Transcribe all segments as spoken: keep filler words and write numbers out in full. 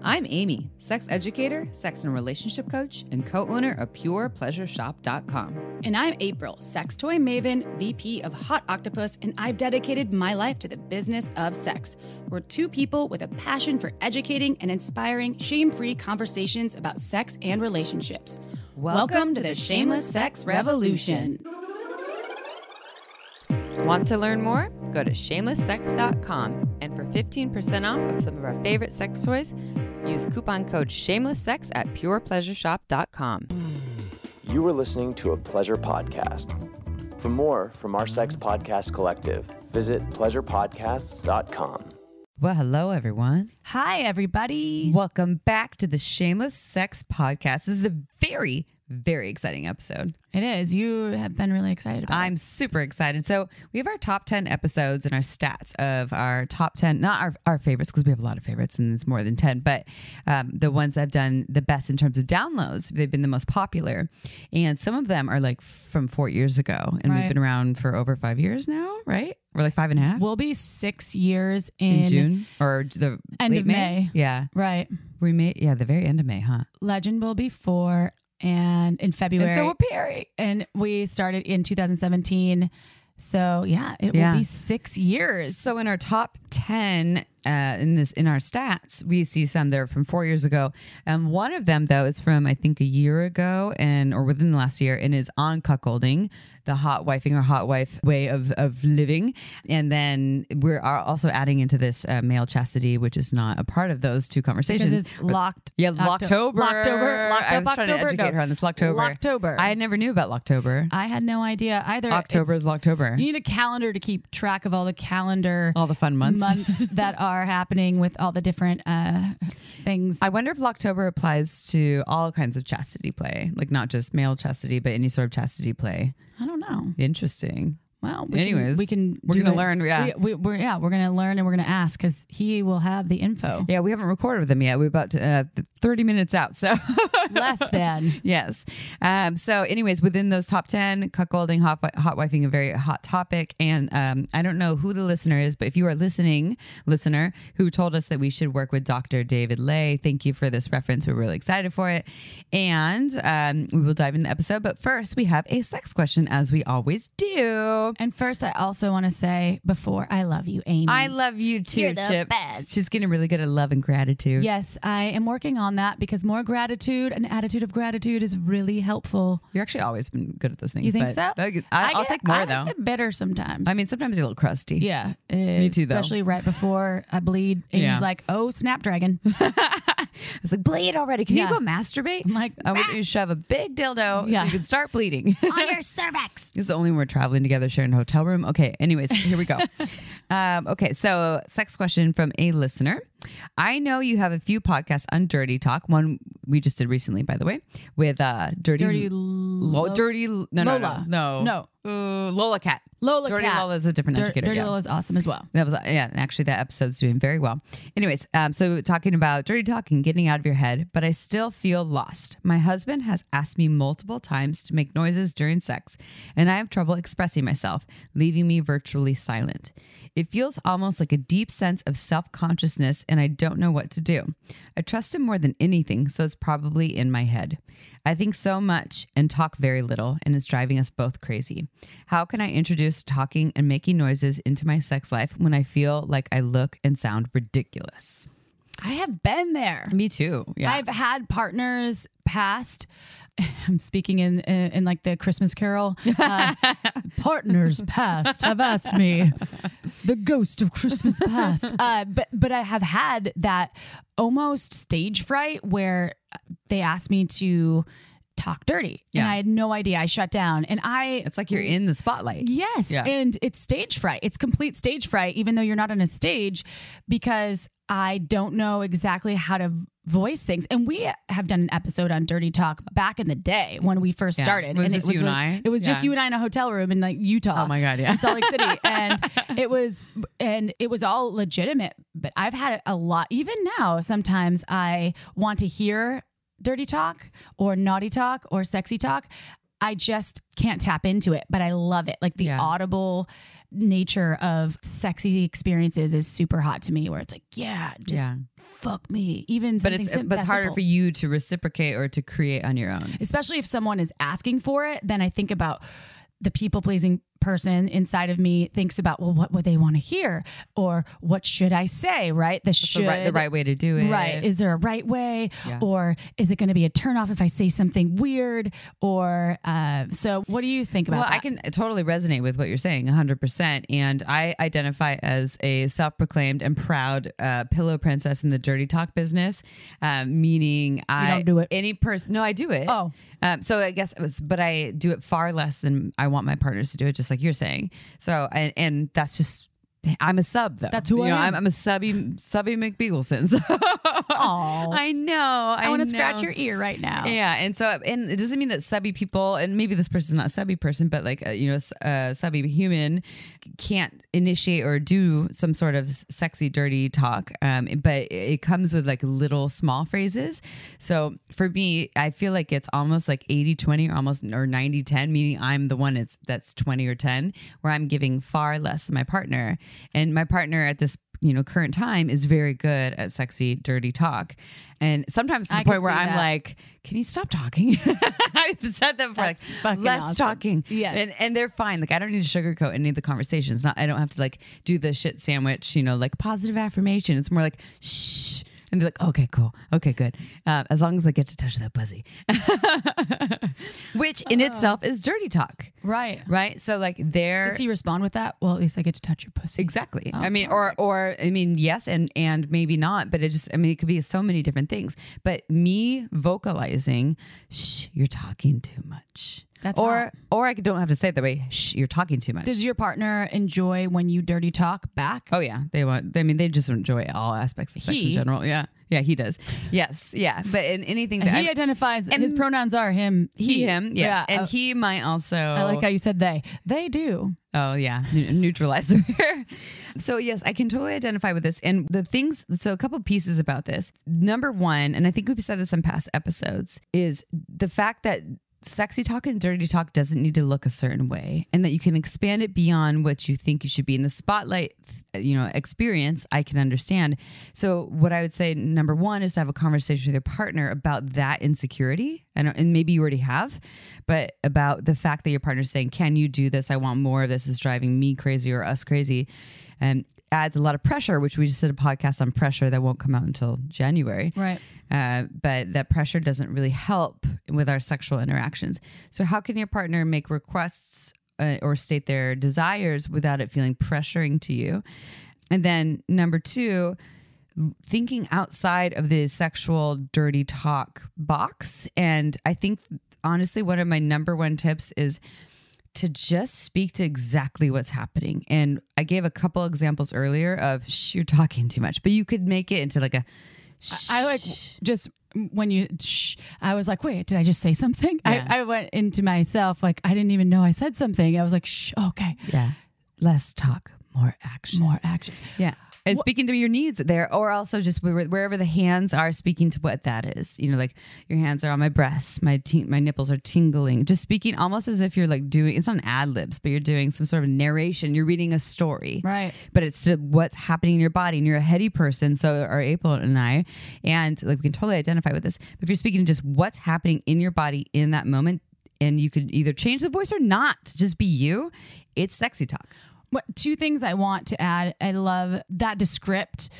I'm Amy, sex educator, sex and relationship coach, and co-owner of pure pleasure shop dot com. And I'm April, sex toy maven, V P of Hot Octopus, and I've dedicated my life to the business of sex. We're two people with a passion for educating and inspiring shame-free conversations about sex and relationships. Welcome, Welcome to the Shameless Sex Revolution. Want to learn more? Go to shameless sex dot com, and for fifteen percent off of some of our favorite sex toys, use coupon code shamelesssex at pure pleasure shop dot com. You are listening to a pleasure podcast. For more from our sex podcast collective, visit pleasure podcasts dot com. Well, hello, everyone. Hi, everybody. Welcome back to the Shameless Sex Podcast. This is a very, very exciting episode. It is. You have been really excited about I'm it. super excited. So we have our top ten episodes and our stats of our top ten, not our, our favorites, because we have a lot of favorites and it's more than ten, but um, the ones that have done the best in terms of downloads. They've been the most popular. And some of them are like from four years ago. And Right. we've been around for over five years now, right? We're like five and a half We'll be six years in, in June or the End late of May. Yeah. Right. We made, yeah, the very end of May, huh? Legend will be four, and in February. And so will Perry. And we started in two thousand seventeen. So yeah, it Yeah. will be six years. So in our top ten, uh, in this in our stats, we see some that are from four years ago. Um, one of them though is from I think a year ago, and or within the last year, and is on cuckolding, the hot wifing or hot wife way of of living. And then we're are also adding into this uh, male chastity, which is not a part of those two conversations. Because it's But- locked. Yeah, Octo- Locktober. Locktober. Locked I up was trying to October. educate No. her on this Locktober. Locktober. I never knew about Locktober. I had no idea either. October It's- is Locktober. You need a calendar to keep track of all the calendar All the fun months. months that are happening with all the different uh, things. I wonder if Locktober applies to all kinds of chastity play, like not just male chastity, but any sort of chastity play. I don't know. Interesting. Well, we Anyways, can, we can we're do gonna it. learn, yeah. we, we, we're yeah, we're gonna learn and we're gonna ask because he will have the info. Yeah, we haven't recorded with them yet. We're about to, uh, thirty minutes out. So Less than. yes. Um, so anyways, within those top ten, cuckolding, hot, hot wifing, a very hot topic. And um, I don't know who the listener is, but if you are listening, listener, who told us that we should work with Doctor David Lay, thank you for this reference. We're really excited for it. And um, we will dive into the episode. But first, we have a sex question, as we always do. And first, I also want to say before, I love you, Amy. I love you too, You're the Chip. best. She's getting really good at love and gratitude. Yes, I am working on that because more gratitude, an attitude of gratitude is really helpful. You're actually always been good at those things. You think but so? that- I, I'll get- take more, I though. get bitter sometimes. I mean, sometimes you're a little crusty. yeah. Me too, though. Especially right before I bleed. Amy's Yeah. like, oh, Snapdragon. It's like, bleed already. Can Yeah. you go masturbate? I'm like, I want you to shove a big dildo Yeah. so you can start bleeding. on your cervix. It's only when we're traveling together, sharing a hotel room. Okay. Anyways, here we go. um, okay. So, sex question from a listener. I know you have a few podcasts on Dirty Talk. One we just did recently, by the way, with uh, Dirty Dirty Lo- Lo- Dirty no no Lola. no no No. uh, Lola Cat. Lola Dirty Cat. Lola is a different Dir- educator. Dirty yeah. Lola is awesome as well. That was yeah, and actually that episode's doing very well. Anyways, um, so talking about dirty talk and getting out of your head, but I still feel lost. My husband has asked me multiple times to make noises during sex, and I have trouble expressing myself, leaving me virtually silent. It feels almost like a deep sense of self-consciousness, and I don't know what to do. I trust him more than anything, so it's probably in my head. I think so much and talk very little, and it's driving us both crazy. How can I introduce talking and making noises into my sex life when I feel like I look and sound ridiculous? I have been there. Me too. Yeah. I've had partners past. I'm speaking in, in in like the Christmas Carol. Uh, partners past have asked me, the ghost of Christmas past. Uh, but but I have had that almost stage fright where they asked me to talk dirty, and Yeah. I had no idea. I shut down, and I. It's like you're in the spotlight. Yes. Yeah. And it's stage fright. It's complete stage fright, even though you're not on a stage, because I don't know exactly how to voice things. And we have done an episode on Dirty Talk back in the day when we first Yeah. started. Was and this it was you and with- I? It was just Yeah. you and I in a hotel room in like Utah. Oh my God, yeah. In Salt Lake City. And it was, and it was all legitimate, but I've had a lot, even now, sometimes I want to hear dirty talk or naughty talk or sexy talk. I just can't tap into it, but I love it. Like the Yeah. audible nature of sexy experiences is super hot to me, where it's like, yeah, just Yeah. fuck me. Even But it's, sim- but it's harder simple. for you to reciprocate or to create on your own. Especially if someone is asking for it, then I think about the people pleasing person inside of me thinks about, well, what would they want to hear? Or what should I say? Right? The should. The right, the right way to do it. Right. Is there a right way? Yeah. Or is it going to be a turnoff if I say something weird? Or, uh, so what do you think about well, that? I can totally resonate with what you're saying, one hundred percent. And I identify as a self-proclaimed and proud uh, pillow princess in the dirty talk business, um, meaning I don't do it. Any person, no, I do it. Oh. Um, so I guess it was, but I do it far less than I want my partners to do it, just like you're saying. So, and, and that's just, I'm a sub though. That's who you I know, am. I'm, I'm a subby, subby McBeagleson. So Aw. I know. I, I want know. to scratch your ear right now. Yeah, and so and it doesn't mean that subby people, and maybe this person's not a subby person, but like a, you know, a subby human can't initiate or do some sort of sexy, dirty talk. Um, but it comes with like little small phrases. So for me, I feel like it's almost like eighty twenty or almost or ninety ten, meaning I'm the one that's that's twenty or ten, where I'm giving far less than my partner, and my partner at this you know, current time is very good at sexy, dirty talk. And sometimes to the I point could where see I'm that. like, can you stop talking? I've said that before, like, That's fucking less awesome. talking. Yes. And, and they're fine. Like, I don't need to sugarcoat any of the conversations. Not, I don't have to like do the shit sandwich, you know, like positive affirmation. It's more like, shh. And they're like, okay, cool. Okay, good. Uh, as long as I get to touch that pussy. Which in itself is dirty talk. Right. Right? So like they're... Does he respond with that? Well, at least I get to touch your pussy. Exactly. Oh, I mean, or, or, I mean, yes, and, and maybe not, but it just, I mean, it could be so many different things. But me vocalizing, shh, you're talking too much. That's or, hot. or I don't have to say it that way. Shh, you're talking too much. Does your partner enjoy when you dirty talk back? Oh yeah, they want. I mean, they just enjoy all aspects of sex He- in general. Yeah, yeah, he does. Yes, yeah. But in anything that he I, identifies, and his pronouns are him, he, him, yes, Yeah, and uh, he might also. I like how you said they. They do. Oh yeah, Ne- neutralizer. So yes, I can totally identify with this. And the things, so a couple pieces about this. Number one, and I think we've said this in past episodes, is the fact that sexy talk and dirty talk doesn't need to look a certain way, and that you can expand it beyond what you think you should be. In the spotlight, you know, experience, I can understand. So what I would say, number one, is to have a conversation with your partner about that insecurity. And, and maybe you already have, but about the fact that your partner's saying, can you do this? I want more of this. Is driving me crazy or us crazy. And adds a lot of pressure, which we just did a podcast on pressure that won't come out until January. Right. Uh, but that pressure doesn't really help with our sexual interactions. So how can your partner make requests uh, or state their desires without it feeling pressuring to you? And then number two, thinking outside of the sexual dirty talk box. And I think honestly, one of my number one tips is to just speak to exactly what's happening. And I gave a couple examples earlier of, shh, you're talking too much, but you could make it into like a, shh. I like just when you, shh, I was like, wait, did I just say something? Yeah. I, I went into myself like, I didn't even know I said something. I was like, shh, okay. Yeah. Less talk, more action. More action. Yeah. And speaking to your needs there, or also just where- wherever the hands are, speaking to what that is. You know, like your hands are on my breasts, my te- my nipples are tingling. Just speaking almost as if you're like doing, it's not ad libs, but you're doing some sort of narration. You're reading a story. Right. But it's to what's happening in your body. And you're a heady person, so are April and I. And like we can totally identify with this. But if you're speaking to just what's happening in your body in that moment, and you could either change the voice or not, just be you, it's sexy talk. What, two things I want to add. I love that descript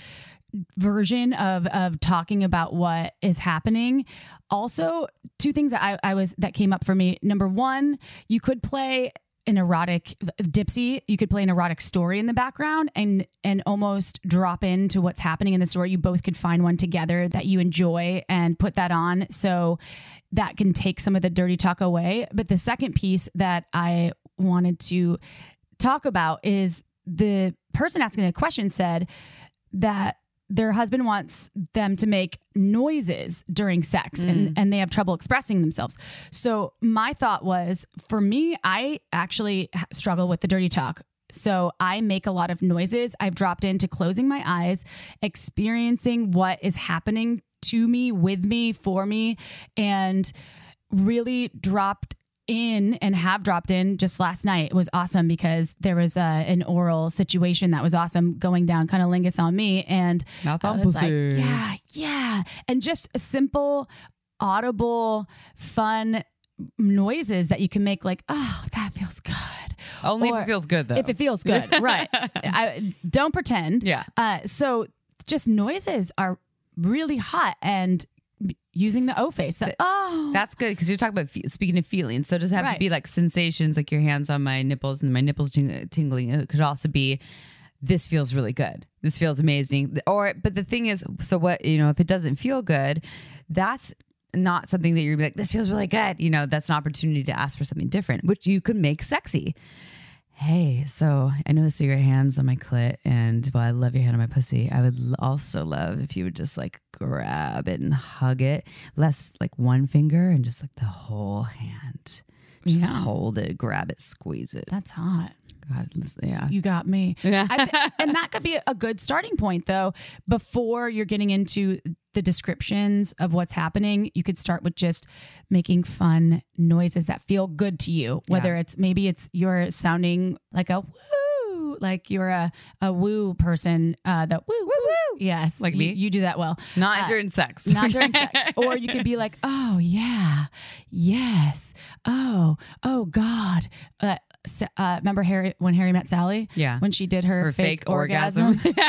version of of talking about what is happening. Also, two things that I, I was that came up for me. Number one, you could play an erotic dipsy. You could play an erotic story in the background and and almost drop into what's happening in the story. You both could find one together that you enjoy and put that on. So that can take some of the dirty talk away. But the second piece that I wanted to talk about is the person asking the question said that their husband wants them to make noises during sex mm. and, and they have trouble expressing themselves. So my thought was, for me, I actually struggle with the dirty talk. So I make a lot of noises. I've dropped into closing my eyes, experiencing what is happening to me, with me, for me, and really dropped in and have dropped in just last night. It was awesome because there was uh, an oral situation that was awesome going down cunnilingus on me. And Mouth I on was pussy. like, yeah, yeah. And just a simple, audible, fun noises that you can make like, oh, that feels good. Only Or if it feels good, though. If it feels good, right. I, don't pretend. Yeah. Uh, so just noises are really hot and using the O face. The, oh, That's good because you're talking about fe- speaking of feelings. So it doesn't have Right. to be like sensations, like your hands on my nipples and my nipples ting- tingling. It could also be, this feels really good. This feels amazing. Or, but the thing is, so what, you know, if it doesn't feel good, that's not something that you're gonna be like, this feels really good. You know, that's an opportunity to ask for something different, which you could make sexy. Hey, so I noticed your hands on my clit, and well, I love your hand on my pussy. I would l- also love if you would just like grab it and hug it, less like one finger and just like the whole hand. Just Yeah. hold it, grab it, squeeze it. that's hot. God, listen, yeah. You got me. Yeah. I th- and that could be a good starting point, though. Before you're getting into the descriptions of what's happening, you could start with just making fun noises that feel good to you. Whether Yeah. it's maybe it's you're sounding like a woo, like you're a, a woo person. Uh, the woo woo woo. Yes, Like you, me? You do that well. Not Uh, during sex. Not during sex. Or you could be like, oh, yeah, yes, oh, oh, God. Uh, Sa- uh, remember Harry when Harry met Sally? Yeah. When she did her, Her fake, fake orgasm. orgasm.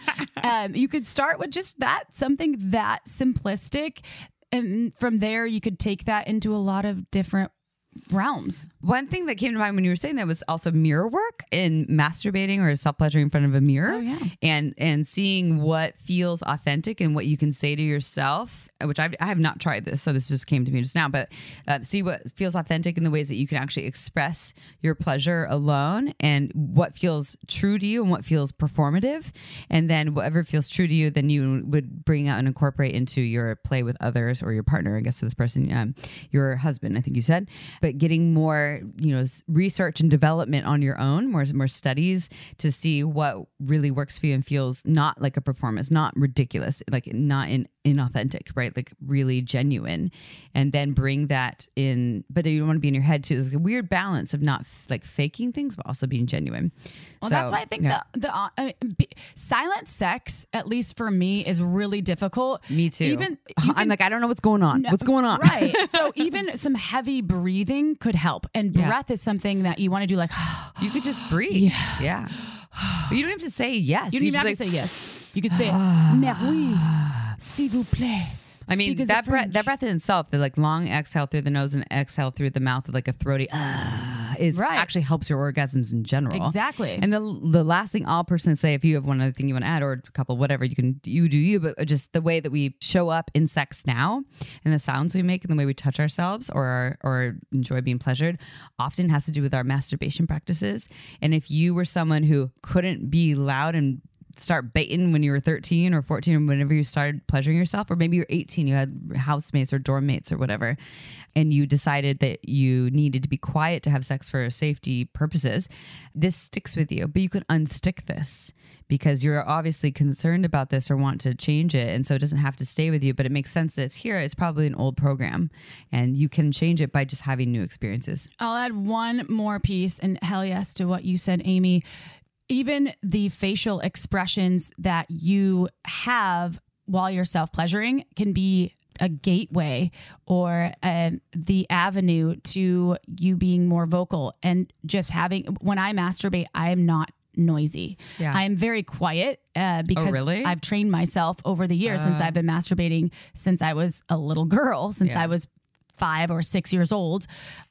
um, you could start with just that, something that simplistic. And from there, you could take that into a lot of different realms. One thing that came to mind when you were saying that was also mirror work and masturbating or self-pleasuring in front of a mirror. Oh, yeah. And and seeing what feels authentic and what you can say to yourself, which I've, I have not tried this, so this just came to me just now, but uh, see what feels authentic in the ways that you can actually express your pleasure alone and what feels true to you and what feels performative. And then whatever feels true to you, then you would bring out and incorporate into your play with others or your partner, I guess, to this person, um, your husband, I think you said. But getting more, you know, s- research and development on your own, more more studies to see what really works for you and feels not like a performance, not ridiculous, like not in inauthentic, right? Like really genuine, and then bring that in. But you don't want to be in your head too. There's like a weird balance of not f- like faking things, but also being genuine. Well, So, that's why I think yeah. the the uh, I mean, be, silent sex, at least for me, is really difficult. Me too. Even you I'm can- like, I don't know what's going on. No, what's going on? Right. So even some heavy breathing could help. And Yeah. breath is something that you want to do like, You could just breathe. Yes. Yeah. But you don't have to say yes. you don't even have just to like, say yes. You could say, mais oui, s'il vous plaît. I mean, Speak as a that breath, French. that breath in itself, the like long exhale through the nose and exhale through the mouth with like a throaty, ah, is Right. actually helps your orgasms in general. Exactly. And the the last thing I'll personally say, if you have one other thing you want to add or a couple, whatever, you can, you do you, but just the way that we show up in sex now and the sounds we make and the way we touch ourselves or, or enjoy being pleasured often has to do with our masturbation practices. And if you were someone who couldn't be loud and start baiting when you were thirteen or fourteen or whenever you started pleasuring yourself, or maybe you're eighteen, you had housemates or dorm mates or whatever, and you decided that you needed to be quiet to have sex for safety purposes, this sticks with you. But you could unstick this because you're obviously concerned about this or want to change it, and so it doesn't have to stay with you, but it makes sense that it's here. It's probably an old program and you can change it by just having new experiences. I'll add one more piece, and hell yes to what you said, Amy. Even the facial expressions that you have while you're self-pleasuring can be a gateway or uh, the avenue to you being more vocal and just having, when I masturbate, I am not noisy. Yeah. I'm very quiet uh, because really? I've trained myself over the years since I've been masturbating since I was a little girl, since Yeah. I was five or six years old.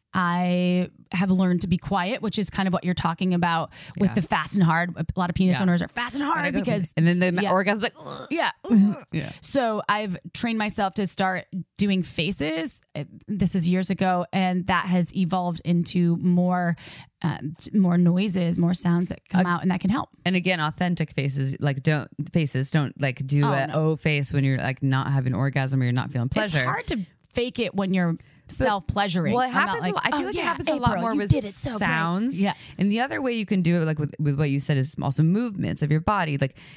I have learned to be quiet, which is kind of what you're talking about with Yeah. the fast and hard. A lot of penis Yeah. owners are fast and hard because and then the yeah. orgasm's like, "Ugh." yeah. Yeah. So I've trained myself to start doing faces. Uh, This is years ago, and that has evolved into more, um, t- more noises, more sounds that come out, and that can help. And again, authentic faces, like don't faces, don't like do Oh, a no. O face when you're like not having orgasm or you're not feeling pleasure. It's hard to fake it when you're self pleasuring. Well, it happens. a lot. I feel like it happens a lot more with sounds. Yeah. And the other way you can do it, like with, with what you said, is also movements of your body. Like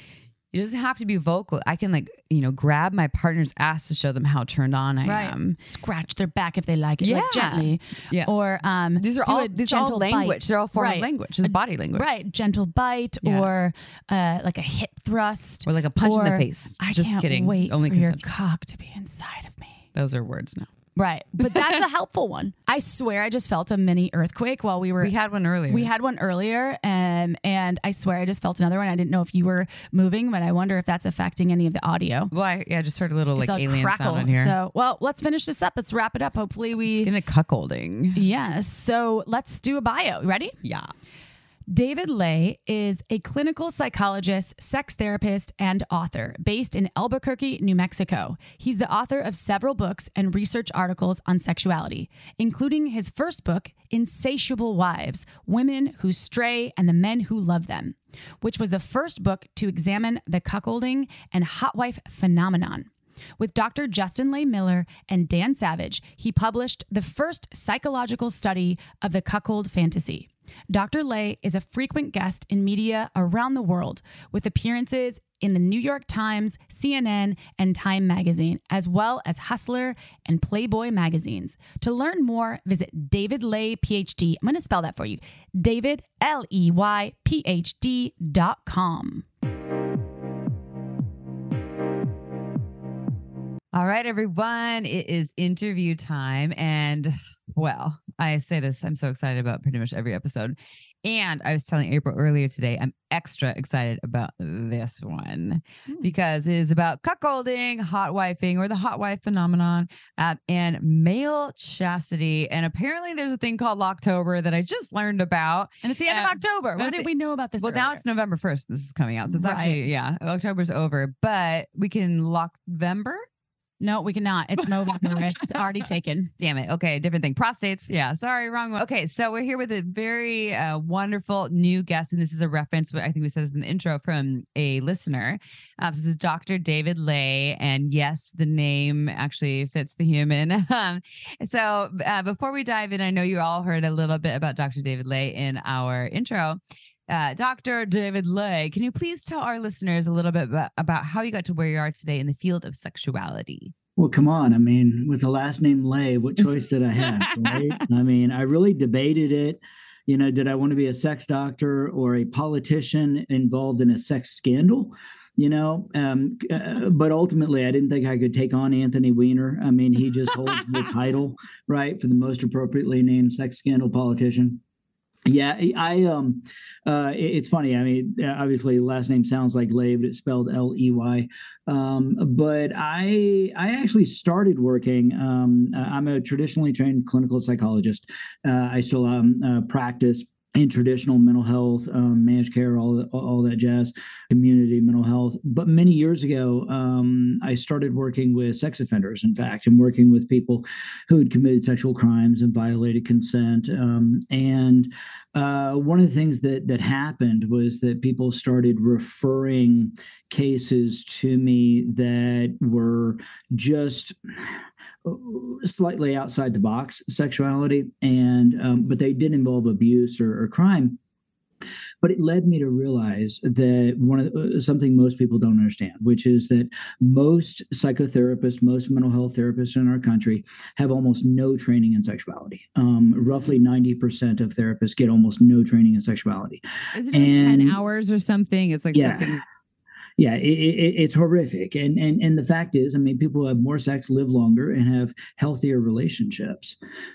It doesn't have to be vocal. I can like, you know, grab my partner's ass to show them how turned on I right. am. Scratch their back if they like it, Yeah. like gently. Yes. Or um, These are do all a these are all gentle language. bite. They're all form Right. of language. It's body language. Right. Gentle bite Yeah. or uh, like a hip thrust. Or like a punch in the Or, face. I Just can't kidding. wait Only for your consensual. cock to be inside of me. Those are words now. Right. But that's a helpful one. I swear I just felt a mini earthquake while we were. We had one earlier. We had one earlier, um, and I swear I just felt another one. I didn't know if you were moving, but I wonder if that's affecting any of the audio. Well, I, yeah, I just heard a little It's like a alien crackle. sound in here. So, well, let's finish this up. Let's wrap it up. Hopefully we. It's gonna cuckolding. Yes. So let's do a bio. Ready? Yeah. David Ley is a clinical psychologist, sex therapist, and author based in Albuquerque, New Mexico. He's the author of several books and research articles on sexuality, including his first book, Insatiable Wives, Women Who Stray and the Men Who Love Them, which was the first book to examine the cuckolding and hot wife phenomenon. With Doctor Justin Lay Miller and Dan Savage, he published the first psychological study of the cuckold fantasy. Doctor Lay is a frequent guest in media around the world, with appearances in the New York Times, C N N, and Time Magazine, as well as Hustler and Playboy magazines. To learn more, visit David Ley, P H D. I'm going to spell that for you. David, L E Y, P H D dot com. All right, everyone. It is interview time. And well, I say this, I'm so excited about pretty much every episode. And I was telling April earlier today, I'm extra excited about this one Mm. because it is about cuckolding, hot wifing, or the hot wife phenomenon, uh, and male chastity. And apparently there's a thing called Locktober that I just learned about. And it's the end Uh, of October. Why that's did it. we know about this Well, now earlier? it's November first. This is coming out. So it's Right. actually, yeah, October's over, but we can lock November. No, we cannot. It's November. It's already taken. Damn it. Okay, different thing. Prostates. Yeah, sorry, wrong one. Okay, so we're here with a very uh, wonderful new guest, and this is a reference. I think we said this in the intro from a listener. Uh, this is Doctor David Ley, and yes, the name actually fits the human. um, so uh, before we dive in, I know you all heard a little bit about Doctor David Ley in our intro. Uh, Doctor David Ley, can you please tell our listeners a little bit about, about how you got to where you are today in the field of sexuality? Well, come on. I mean, with the last name Ley, what choice did I have? Right? I mean, I really debated it. You know, did I want to be a sex doctor or a politician involved in a sex scandal? You know, um, uh, but ultimately, I didn't think I could take on Anthony Weiner. I mean, he just holds the title, right, for the most appropriately named sex scandal politician. Yeah, I um, uh, it- it's funny. I mean, obviously, the last name sounds like Ley, but it's spelled L E Y. Um, but I I actually started working. Um, uh, I'm a traditionally trained clinical psychologist. Uh, I still um, uh, practice in traditional mental health, um, managed care, all that, all that jazz, community mental health. But many years ago, um, I started working with sex offenders, in fact, and working with people who had committed sexual crimes and violated consent. Um, and uh, one of the things that that happened was that people started referring cases to me that were just slightly outside the box sexuality, and um, but they did involve abuse or, or crime. But it led me to realize that one of the, something most people don't understand, which is that most psychotherapists, most mental health therapists in our country have almost no training in sexuality. Um, roughly ninety percent of therapists get almost no training in sexuality. Isn't it And- ten hours or something? It's like Yeah. something. Yeah, it, it, it's horrific. And, and and the fact is, I mean, people who have more sex live longer and have healthier relationships.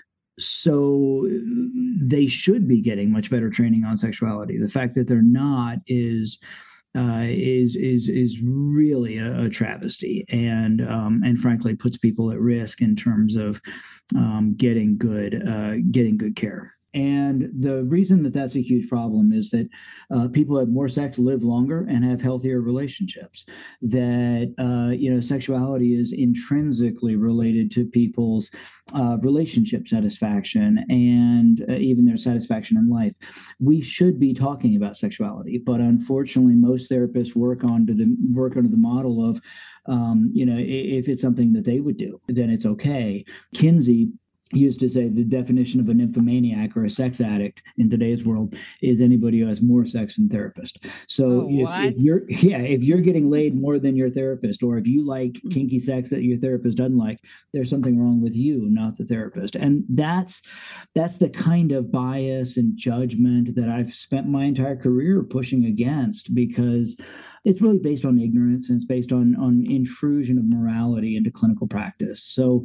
So they should be getting much better training on sexuality. The fact that they're not is uh, is is is really a, a travesty, and um, and frankly puts people at risk in terms of um, getting good uh, getting good care. And the reason that that's a huge problem is that uh, people who have more sex live longer and have healthier relationships. That, uh, you know, sexuality is intrinsically related to people's uh, relationship satisfaction and uh, even their satisfaction in life. We should be talking about sexuality, but unfortunately, most therapists work on to the work under the model of, um, you know, if it's something that they would do, then it's okay. Kinsey used to say the definition of a nymphomaniac or a sex addict in today's world is anybody who has more sex than therapist. So Oh, if, what? if you're yeah, if you're getting laid more than your therapist, or if you like kinky sex that your therapist doesn't like, there's something wrong with you, not the therapist. And that's that's the kind of bias and judgment that I've spent my entire career pushing against, because it's really based on ignorance, and it's based on on intrusion of morality into clinical practice. So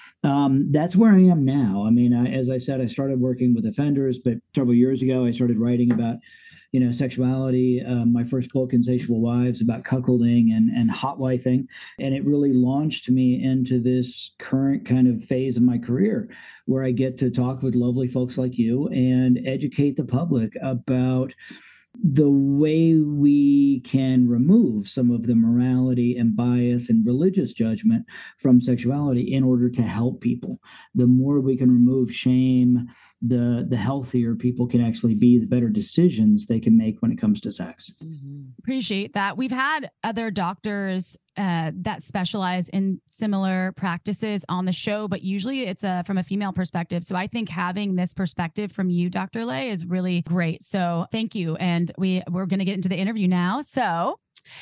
um, that's where I am now. I mean, I, as I said, I started working with offenders, but several years ago, I started writing about, you know, sexuality. Um, my first book, Insatiable Wives, about cuckolding and, and hot wifing. And it really launched me into this current kind of phase of my career where I get to talk with lovely folks like you and educate the public about the way we can remove some of the morality and bias and religious judgment from sexuality in order to help people. The more we can remove shame, the the healthier people can actually be, the better decisions they can make when it comes to sex. Mm-hmm. Appreciate that. We've had other doctors uh, that specialize in similar practices on the show, but usually it's a, from a female perspective. So I think having this perspective from you, Doctor Lay, is really great. So thank you. And we, we're going to get into the interview now. So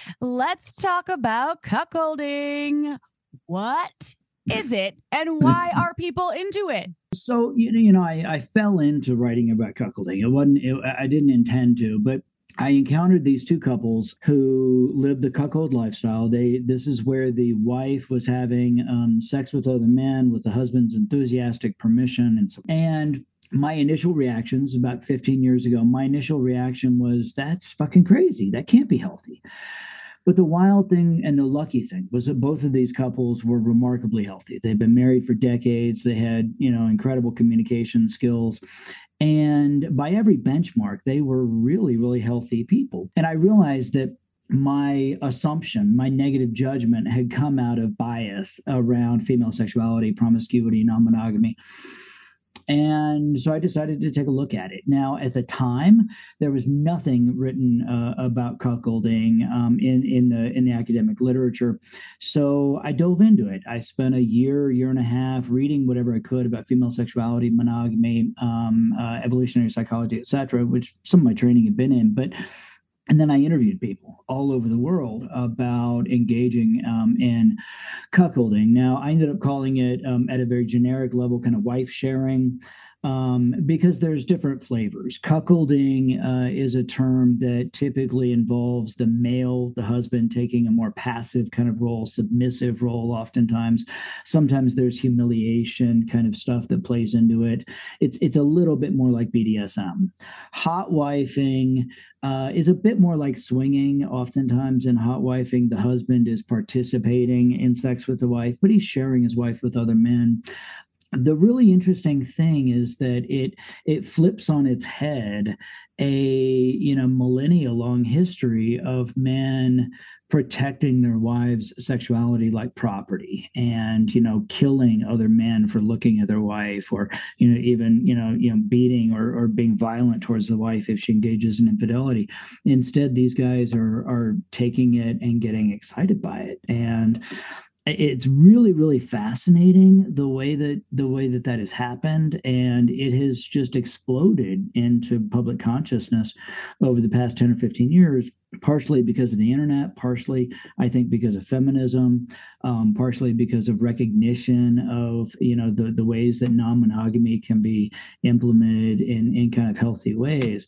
let's talk about cuckolding. What is it and why are people into it? So, you know, you know, I, I fell into writing about cuckolding. It wasn't, it, I didn't intend to, but I encountered these two couples who lived the cuckold lifestyle. They, this is where the wife was having um, sex with other men with the husband's enthusiastic permission. And so, and my initial reactions about fifteen years ago, my initial reaction was, that's fucking crazy. That can't be healthy. But the wild thing and the lucky thing was that both of these couples were remarkably healthy. They'd been married for decades. They had, you know, incredible communication skills. And by every benchmark, they were really, really healthy people. And I realized that my assumption, my negative judgment had come out of bias around female sexuality, promiscuity, non-monogamy. And so I decided to take a look at it. Now, at the time, there was nothing written uh, about cuckolding um, in in the in the academic literature. So I dove into it. I spent a year, year and a half reading whatever I could about female sexuality, monogamy, um, uh, evolutionary psychology, et cetera, which some of my training had been in. But And then I interviewed people all over the world about engaging um, in cuckolding. Now, I ended up calling it um, at a very generic level, kind of wife sharing, um, because there's different flavors. Cuckolding uh, is a term that typically involves the male, the husband, taking a more passive kind of role, submissive role oftentimes. Sometimes there's humiliation kind of stuff that plays into it. It's, it's a little bit more like B D S M. Hot wifing Uh, is a bit more like swinging. Oftentimes in hot wifing, the husband is participating in sex with the wife, but he's sharing his wife with other men. The really interesting thing is that it it flips on its head a you know millennia long history of men protecting their wives' sexuality like property, and you know killing other men for looking at their wife, or you know even you know you know beating or or being violent towards the wife if she engages in infidelity. Instead, these guys are are taking it and getting excited by it, and it's really, really fascinating the way that the way that that has happened, and it has just exploded into public consciousness over the past ten or fifteen years, partially because of the internet, partially, I think, because of feminism, um, partially because of recognition of, you know, the, the ways that non-monogamy can be implemented in, in kind of healthy ways.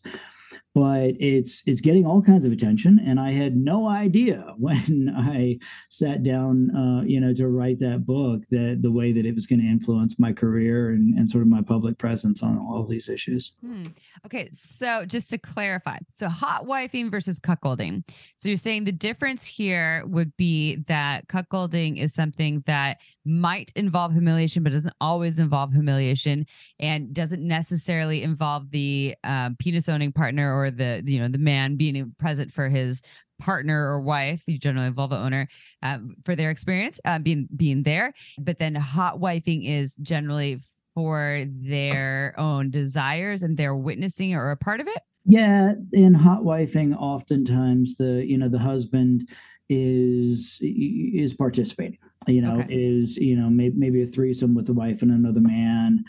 But it's it's getting all kinds of attention, and I had no idea when I sat down, uh, you know, to write that book, that the way that it was going to influence my career and, and sort of my public presence on all of these issues. Hmm. Okay, so just to clarify, so hot wifing versus cuckolding. So you're saying the difference here would be that cuckolding is something that might involve humiliation, but doesn't always involve humiliation, and doesn't necessarily involve the um, penis owning partner or the you know the man being present for his partner or wife. You generally involve the owner um, for their experience uh, being being there. But then hot wifing is generally for their own desires, and they're witnessing or a part of it. Yeah, in hot wifing, oftentimes the you know the husband is is participating. You know, Okay. is you know maybe maybe a threesome with a wife and another man.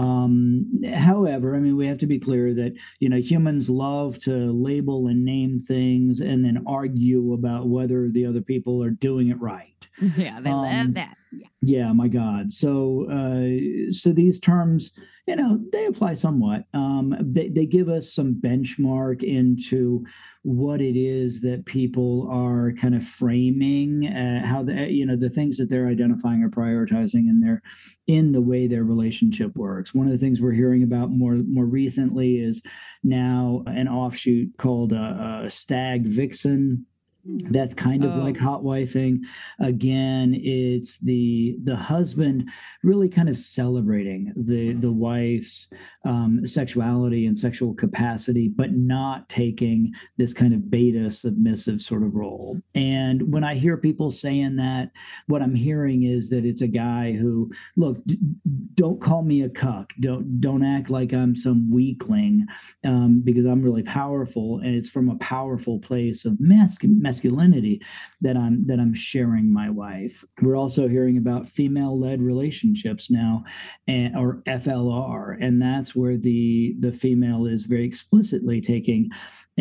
Um, however, I mean, we have to be clear that you know humans love to label and name things and then argue about whether the other people are doing it right. Yeah, they love Um, that. Yeah. yeah, my God. So, uh, so these terms, you know, they apply somewhat. Um, they they give us some benchmark into what it is that people are kind of framing, uh, how the you know the things that they're identifying or prioritizing in their in the way their relationship works. One of the things we're hearing about more more recently is now an offshoot called a, a stag vixen. That's kind of like Oh. hot wifing. Again, it's the the husband really kind of celebrating the the wife's um, sexuality and sexual capacity, but not taking this kind of beta submissive sort of role. And when I hear people saying that, what I'm hearing is that it's a guy who, look, d- don't call me a cuck. Don't don't act like I'm some weakling, um, because I'm really powerful, and it's from a powerful place of mas- masculinity that I'm that I'm sharing my wife. We're also hearing about female-led relationships now, and, or F L R, and that's where the the female is very explicitly taking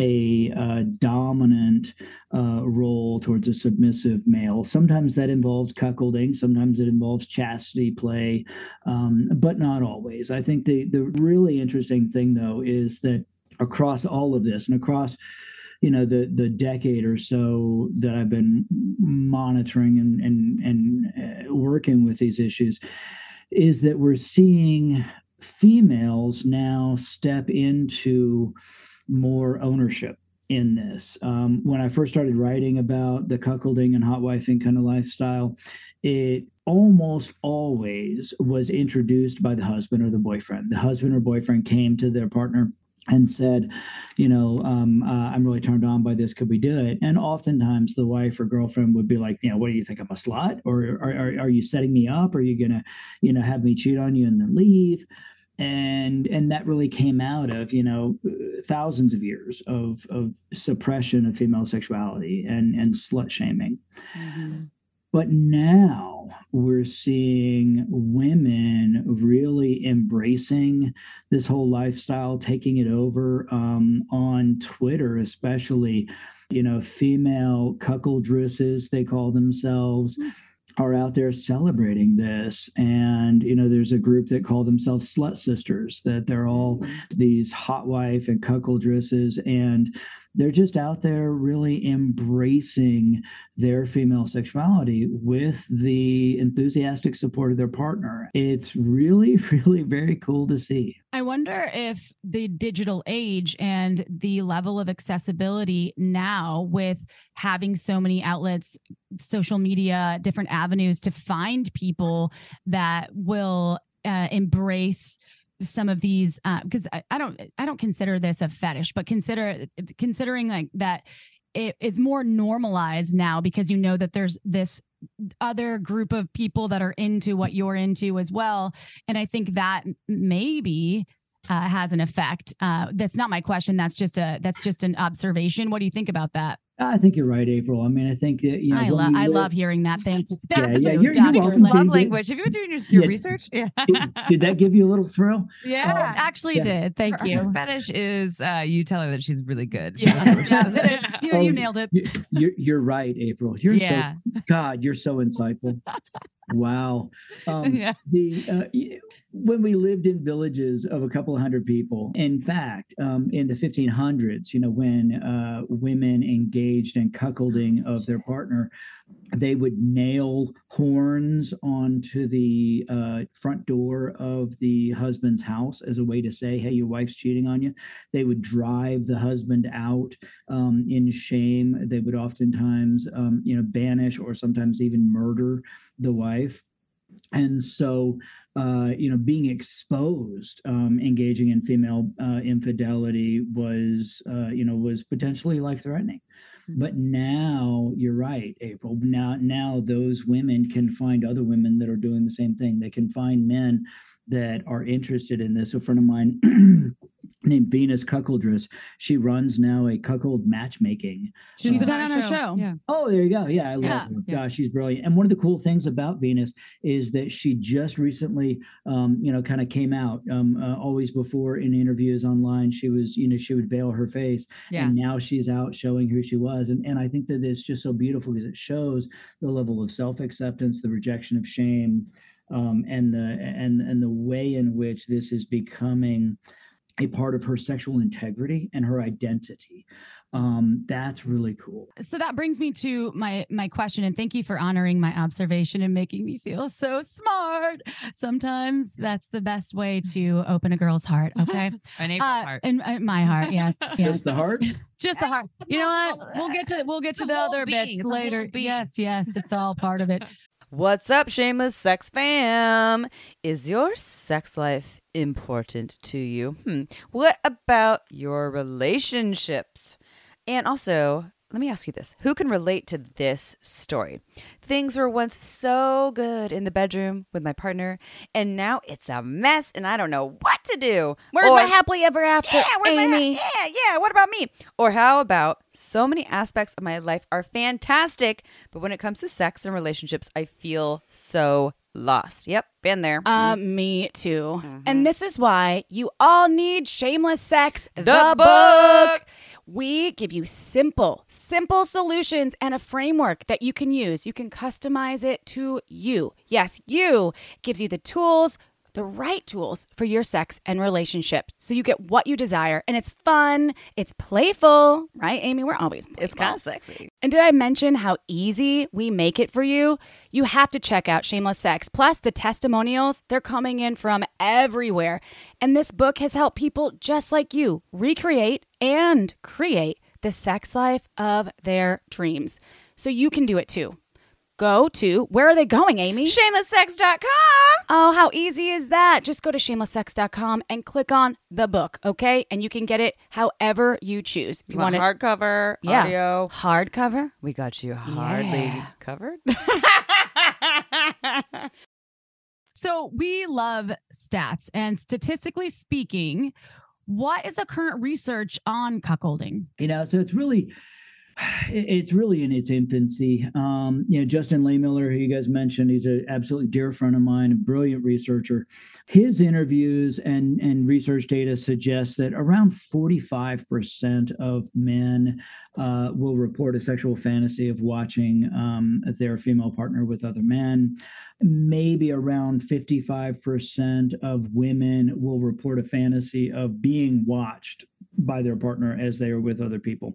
a uh, dominant uh, role towards a submissive male. Sometimes that involves cuckolding, sometimes it involves chastity play, um, but not always. I think the the really interesting thing, though, is that across all of this and across you know the the decade or so that I've been monitoring and and and uh, working with these issues, is that we're seeing females now step into more ownership in this. Um, when I first started writing about the cuckolding and hot wifing kind of lifestyle, it almost always was introduced by the husband or the boyfriend. The husband or boyfriend came to their partner and said, you know, um, uh, I'm really turned on by this. Could we do it? And oftentimes the wife or girlfriend would be like, you know, what do you think? I'm a slut? Or are, are, are you setting me up? Are you going to, you know, have me cheat on you and then leave? And and that really came out of, you know, thousands of years of, of suppression of female sexuality and, and slut shaming. Mm-hmm. But now we're seeing women really embracing this whole lifestyle, taking it over, um, on Twitter, especially, you know, female cuckoldresses, they call themselves, are out there celebrating this. And, you know, there's a group that call themselves slut sisters, that they're all these hot wife and cuckoldresses, and they're just out there really embracing their female sexuality with the enthusiastic support of their partner. It's really, really very cool to see. I wonder if the digital age and the level of accessibility now, with having so many outlets, social media, different avenues to find people that will uh, embrace some of these, uh, because I, I don't, I don't consider this a fetish, but consider considering like that it is more normalized now, because you know that there's this other group of people that are into what you're into as well. And I think that maybe uh, has an effect. Uh, that's not my question. That's just a, that's just an observation. What do you think about that? I think you're right, April. I mean, I think that, you know, I when love, we I live- love hearing that. Thank you. Yeah, Thank yeah, you, you're- you're Doctor welcome. Lynn. Love Did- language. Have you been doing your, your Yeah. research? Yeah. did, did that give you a little thrill? Yeah. Uh, actually Yeah. did. Thank Her- you. Her fetish is uh, you tell her that she's really good. Yeah, yeah, it is. You, Oh, you nailed it. You, you're, you're right, April. You're Yeah. so, God, you're so insightful. Wow. Um, Yeah. The uh, y- when we lived in villages of a couple of hundred people, in fact, um, in the fifteen hundreds, you know, when uh, women engaged in cuckolding of their partner, they would nail horns onto the uh, front door of the husband's house as a way to say, hey, your wife's cheating on you. They would drive the husband out um, in shame. They would oftentimes, um, you know, banish or sometimes even murder the wife. And so, uh, you know, being exposed, um, engaging in female uh, infidelity was, uh, you know, was potentially life-threatening. But now you're right, April. Now, now those women can find other women that are doing the same thing. They can find men that are interested in this. A friend of mine named Venus Cuckoldress. She runs now a cuckold matchmaking. She's uh, been on our show. Yeah. Oh, there you go. Yeah, I love Yeah. her. Yeah. Gosh, she's brilliant. And one of the cool things about Venus is that she just recently, um, you know, kind of came out. Um, uh, always before in interviews online, she was, you know, she would veil her face, Yeah. and now she's out showing who she was. And and I think that it's just so beautiful because it shows the level of self-acceptance, the rejection of shame, um, and the and and the way in which this is becoming a part of her sexual integrity and her identity. Um, that's really cool. So that brings me to my my question, and thank you for honoring my observation and making me feel so smart. Sometimes that's the best way to open a girl's heart. Okay, An April's uh, heart. in, in my heart, yes, yes, Just the heart. just the heart. You know what? We'll get to we'll get It's to a the whole other being. bits It's a whole later. being. Yes, yes, it's all part of it. What's up, shameless sex fam? Is your sex life important to you? Hmm. What about your relationships? And also, let me ask you this. Who can relate to this story? Things were once so good in the bedroom with my partner, and now it's a mess, and I don't know what to do. Where's Or- my happily ever after, yeah, where's my Amy? ha- yeah, yeah. What about me? Or how about so many aspects of my life are fantastic, but when it comes to sex and relationships, I feel so lost. Yep, been there. Uh, me too. And this is why you all need Shameless Sex, the, The book. book. We give you simple, simple solutions and a framework that you can use. You can customize it to you. Yes, you. It gives you the tools, the right tools for your sex and relationship. So you get what you desire. And it's fun. It's playful. Right, Amy? We're always playful. It's kind of sexy. And did I mention how easy we make it for you? You have to check out Shameless Sex. Plus, the testimonials, they're coming in from everywhere. And this book has helped people just like you recreate and create the sex life of their dreams. So you can do it too. Go to, where are they going, Amy? shameless sex dot com. Oh, how easy is that? Just go to shameless sex dot com and click on the book, okay? And you can get it however you choose. If You want it hardcover, yeah, audio? hardcover. We got you hardly Yeah. covered. So we love stats, and statistically speaking, what is the current research on cuckolding? You know, so it's really it's really in its infancy. Um, you know, Justin Lehmiller, who you guys mentioned, he's an absolutely dear friend of mine, a brilliant researcher. His interviews and, and research data suggest that around forty-five percent of men uh, will report a sexual fantasy of watching um, their female partner with other men. Maybe around fifty-five percent of women will report a fantasy of being watched by their partner as they are with other people.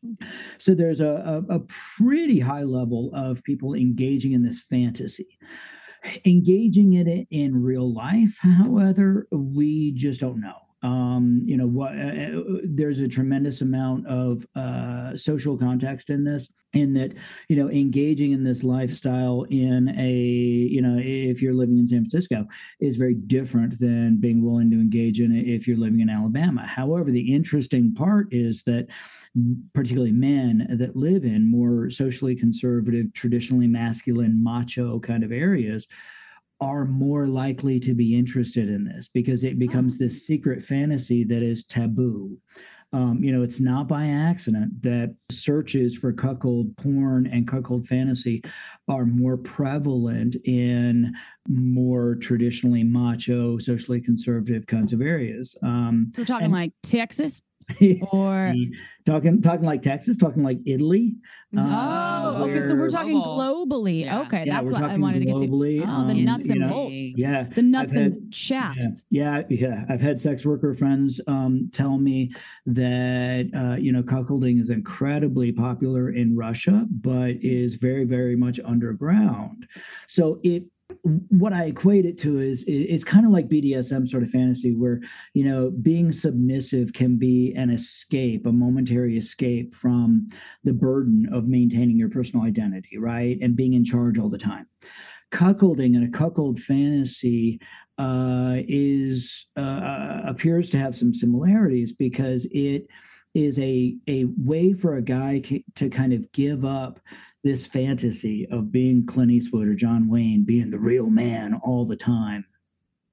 So there's a, a, a pretty high level of people engaging in this fantasy. Engaging in it in real life, however, we just don't know. Um, you know, what uh, there's a tremendous amount of uh, social context in this, in that, you know, engaging in this lifestyle in a, you know, if you're living in San Francisco, is very different than being willing to engage in it if you're living in Alabama. However, the interesting part is that particularly men that live in more socially conservative, traditionally masculine, macho kind of areas are more likely to be interested in this because it becomes this secret fantasy that is taboo. Um, you know, it's not by accident that searches for cuckold porn and cuckold fantasy are more prevalent in more traditionally macho, socially conservative kinds of areas. Um, So we're talking and- like Texas or talking talking like Texas, talking like Italy. oh, uh, okay. So we're where- talking globally. Yeah. Okay, Yeah, that's we're what I talking wanted to get to. globally, Oh, the um, nuts you and know, bolts. Yeah, The nuts I've and had- shafts. Yeah, yeah, yeah. I've had sex worker friends um, tell me that uh, you know, cuckolding is incredibly popular in Russia, but is very, very much underground. So it. What I equate it to is it- it's kind of like B D S M sort of fantasy where, you know, being submissive can be an escape, a momentary escape from the burden of maintaining your personal identity, right? And being in charge all the time. Cuckolding and a cuckold fantasy uh, is uh, appears to have some similarities because it is a a way for a guy c- to kind of give up this fantasy of being Clint Eastwood or John Wayne, being the real man all the time,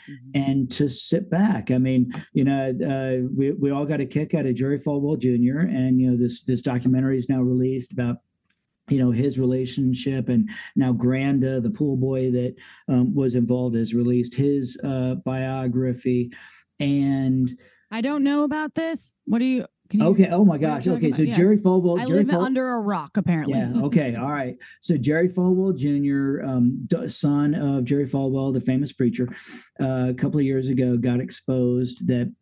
and to sit back. I mean, you know, uh, we, we all got a kick out of Jerry Falwell Junior And, you know, this, this documentary is now released about, you know, his relationship, and now Granda, the pool boy that um, was involved, has released his uh, biography. And I don't know about this. What do you? Can you okay. Oh my gosh. Okay. So yes. Jerry Falwell. I Jerry live Fal- under a rock, apparently. Yeah. Okay. All right. So Jerry Falwell Junior, um, son of Jerry Falwell, the famous preacher, uh, a couple of years ago got exposed that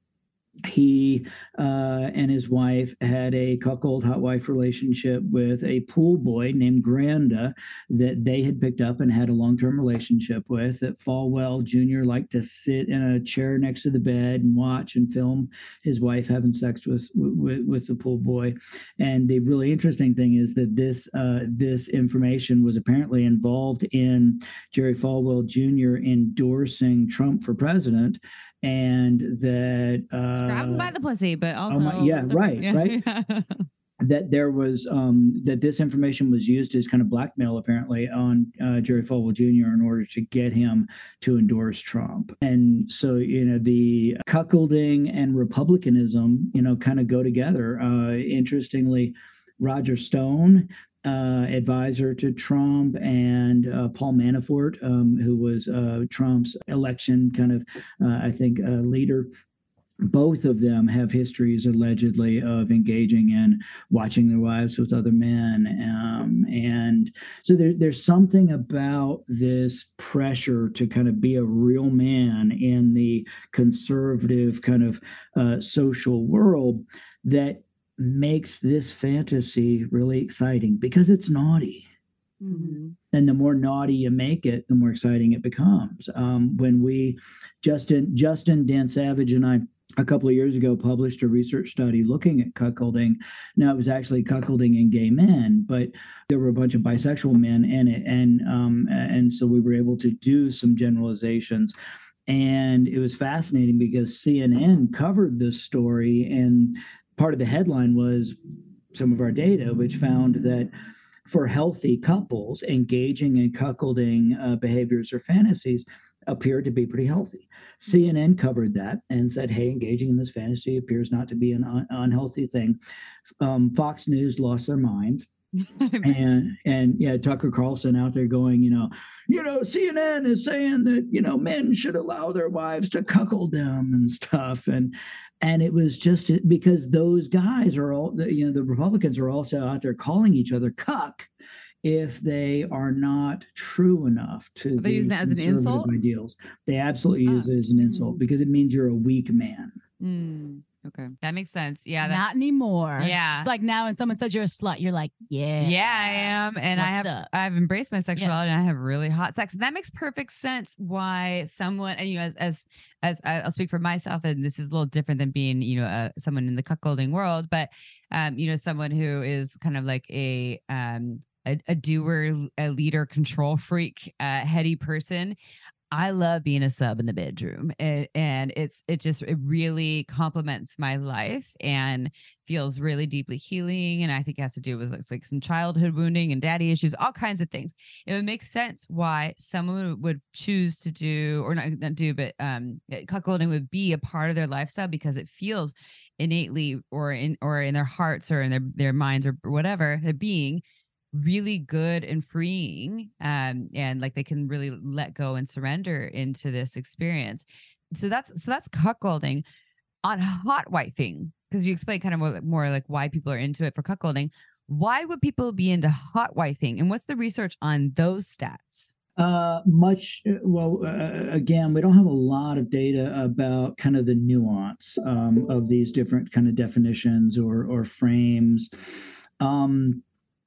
he uh, and his wife had a cuckold hot wife relationship with a pool boy named Granda that they had picked up and had a long-term relationship with. That Falwell Junior liked to sit in a chair next to the bed and watch and film his wife having sex with with, with the pool boy. And the really interesting thing is that this uh, this information was apparently involved in Jerry Falwell Junior endorsing Trump for president. And that uh grab him by the pussy, but also oh my, yeah, right, yeah. right. That there was um that this information was used as kind of blackmail, apparently, on uh, Jerry Falwell Junior in order to get him to endorse Trump. And so, you know, the cuckolding and republicanism, you know, kind of go together. Uh, interestingly, Roger Stone, uh, advisor to Trump, and uh, Paul Manafort, um, who was uh, Trump's election kind of, uh, I think, uh, leader. Both of them have histories, allegedly, of engaging in watching their wives with other men. Um, and so there, there's something about this pressure to kind of be a real man in the conservative kind of uh, social world that makes this fantasy really exciting, because it's naughty. Mm-hmm. And the more naughty you make it, the more exciting it becomes. Um, when we, Justin, Justin Dan Savage and I, a couple of years ago, published a research study looking at cuckolding. Now, it was actually cuckolding in gay men, but there were a bunch of bisexual men in it. And, um, and so we were able to do some generalizations. And it was fascinating because C N N covered this story, and part of the headline was some of our data, which found that for healthy couples, engaging in cuckolding uh, behaviors or fantasies appeared to be pretty healthy. C N N covered that and said, hey, engaging in this fantasy appears not to be an un- unhealthy thing. Um, Fox News lost their minds. and and yeah, Tucker Carlson out there going, you know, you know, C N N is saying that, you know, men should allow their wives to cuckold them and stuff. And and it was just because those guys are all, you know, the Republicans are also out there calling each other cuck if they are not true enough to Are they the using that as an insult? ideals. They absolutely use Oh, it as an insult because it means you're a weak man. Mm, okay, that makes sense. Yeah, that's, Not anymore. Yeah. It's like now when someone says you're a slut, you're like, yeah. yeah, I am, and I What's have up? I've embraced my sexuality, and I have really hot sex, and that makes perfect sense. Why someone, and you know, as as as I- I'll speak for myself, and this is a little different than being, you know, uh, someone in the cuckolding world, but um, you know, someone who is kind of like a um a, a doer, a leader, control freak, uh, heady person. I love being a sub in the bedroom, and, and it's it just it really complements my life and feels really deeply healing. And I think it has to do with like, like some childhood wounding and daddy issues, all kinds of things. It would make sense why someone would choose to do, or not, not do, but um, cuckolding would be a part of their lifestyle because it feels innately, or in or in their hearts or in their their minds or whatever, their being, really good and freeing, um and like they can really let go and surrender into this experience. So that's so that's cuckolding. On hot wifing, because you explained kind of more, more like why people are into it for cuckolding, why would people be into hot wifing, and what's the research on those stats? Uh, much well. Uh, again, we don't have a lot of data about kind of the nuance um, of these different kind of definitions or or frames. Um,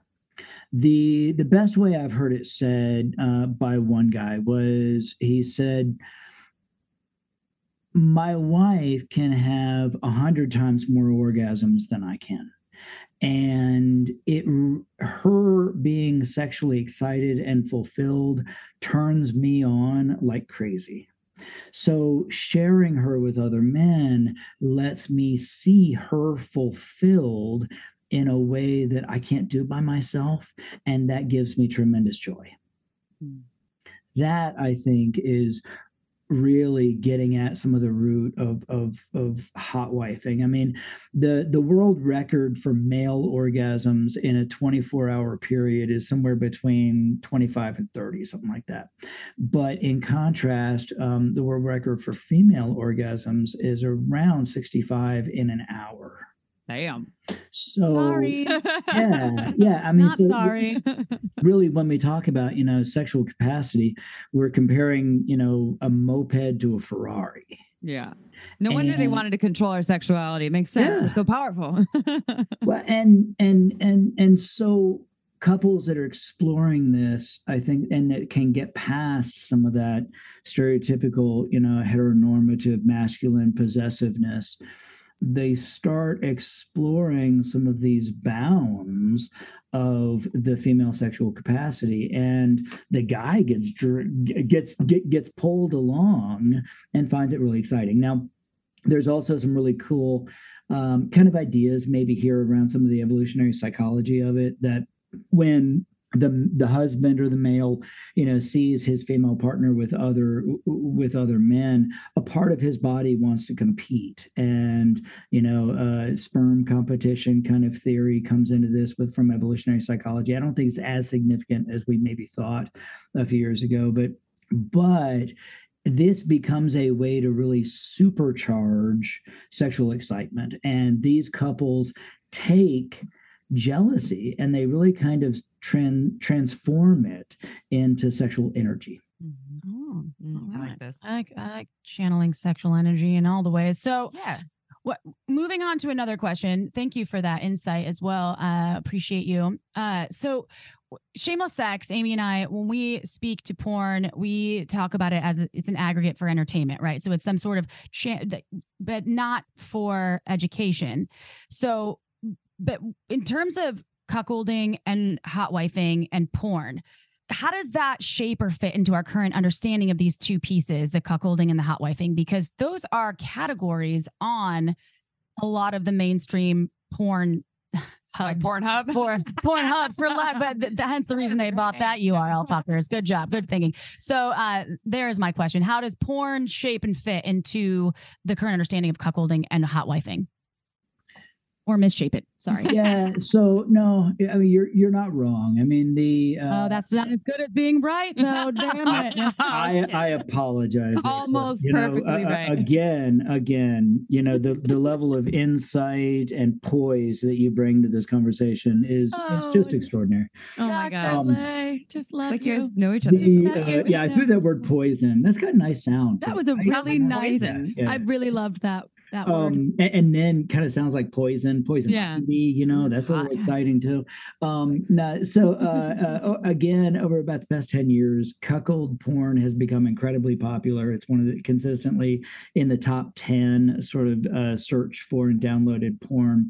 The the best way I've heard it said uh, by one guy was, he said, my wife can have a hundred times more orgasms than I can. And it her being sexually excited and fulfilled turns me on like crazy. So sharing her with other men lets me see her fulfilled in a way that I can't do by myself. And that gives me tremendous joy. Mm. That, I think, is really getting at some of the root of of of hot wifing. I mean, the the world record for male orgasms in a twenty-four hour period is somewhere between twenty-five and thirty, something like that. But in contrast, um, the world record for female orgasms is around sixty-five in an hour. Damn. So Sorry. yeah, yeah. I mean, Not so sorry. really, when we talk about, you know, sexual capacity, we're comparing, you know, a moped to a Ferrari. Yeah. No wonder they And- wanted to control our sexuality. It makes sense. Yeah. We're so powerful. Well, and and and and so couples that are exploring this, I think, and that can get past some of that stereotypical, you know, heteronormative masculine possessiveness, they start exploring some of these bounds of the female sexual capacity, and the guy gets dr- gets get, gets pulled along and finds it really exciting. Now, there's also some really cool um, kind of ideas maybe here around some of the evolutionary psychology of it, that when the the husband or the male, you know, sees his female partner with other with other men, a part of his body wants to compete, and you know, uh, sperm competition kind of theory comes into this with from evolutionary psychology. I don't think it's as significant as we maybe thought a few years ago, but but this becomes a way to really supercharge sexual excitement, and these couples take jealousy and they really kind of tran- transform it into sexual energy. Oh, Mm, I all like right. this. I like, I like channeling sexual energy in all the ways. So, Yeah. what? Moving on to another question. Thank you for that insight as well. Uh, appreciate you. Uh, so, w- shameless sex. Amy and I, when we speak to porn, we talk about it as a, it's an aggregate for entertainment, right? So it's some sort of, cha- that- but not for education. So, but in terms of cuckolding and hot wifing and porn, how does that shape or fit into our current understanding of these two pieces, the cuckolding and the hot wifing? Because those are categories on a lot of the mainstream porn Like hubs. Pornhub? For porn hubs for life, but th- th- hence the reason they bought that U R L, fuckers. Good job, good thinking. So uh, there is my question: how does porn shape and fit into the current understanding of cuckolding and hot wifing, or misshape it? Sorry. Yeah. So no, I mean, you're you're not wrong. I mean, the uh, Oh, that's not as good as being right, though. Damn it. I, I apologize. Almost You know, perfectly uh, uh, right. Again, again, you know, the, the level of insight and poise that you bring to this conversation is, Oh, is just extraordinary. Oh my Doctor God. Um, Lay, just It's love like you you. guys know each other. The, that uh, you? yeah, I threw that word poison. That's got a nice sound. to That it, was a right? really like nice. poison. Yeah, I yeah. really loved that that word. Um, and, and then kind of sounds like poison, poison Yeah. ivy, you know, Mm, that's a little hot. exciting too. Um, no, so, uh, uh, again, over about the past ten years, cuckold porn has become incredibly popular. It's one of the consistently in the top ten sort of uh, search for and downloaded porn.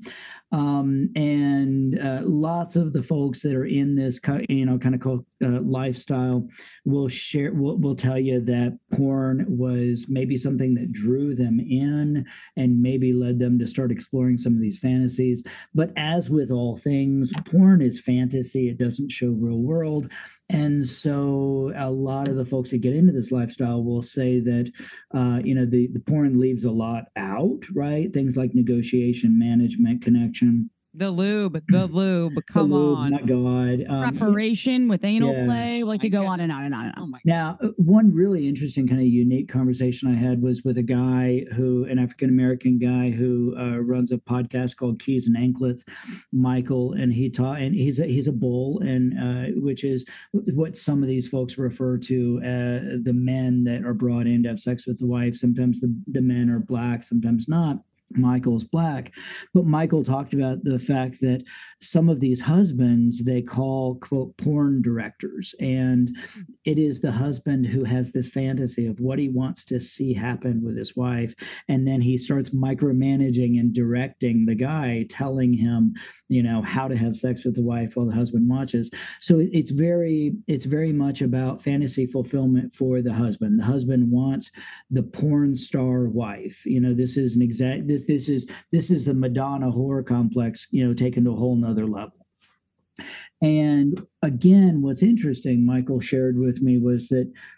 Um, and uh, lots of the folks that are in this, cu- you know, kind of called, uh, lifestyle will share, will, will tell you that porn was maybe something that drew them in and maybe led them to start exploring some of these fantasies. But as with all things, porn is fantasy. It doesn't show real world. And so a lot of the folks that get into this lifestyle will say that, uh, you know, the, the porn leaves a lot out, right? Things like negotiation, management, connection. The lube, the lube. Come the lube, on. My God. Um, Preparation with anal yeah. play. Like My you go on and goodness. on and on and Oh on. my Now, uh, one really interesting kind of unique conversation I had was with a guy who, an African American guy who uh, runs a podcast called Keys and Anklets, Michael, and he taught, and he's a, he's a bull, and uh, which is what some of these folks refer to uh, the men that are brought in to have sex with the wife. Sometimes the the men are black, sometimes not. Michael's black, but Michael talked about the fact that some of these husbands they call quote porn directors, and it is the husband who has this fantasy of what he wants to see happen with his wife, and then he starts micromanaging and directing the guy, telling him, you know, how to have sex with the wife while the husband watches. So it's very it's very much about fantasy fulfillment for the husband. The husband wants the porn star wife. You know, this is an exact this this is this is the Madonna horror complex, you know, taken to a whole nother level. And again, what's interesting, Michael shared with me, was that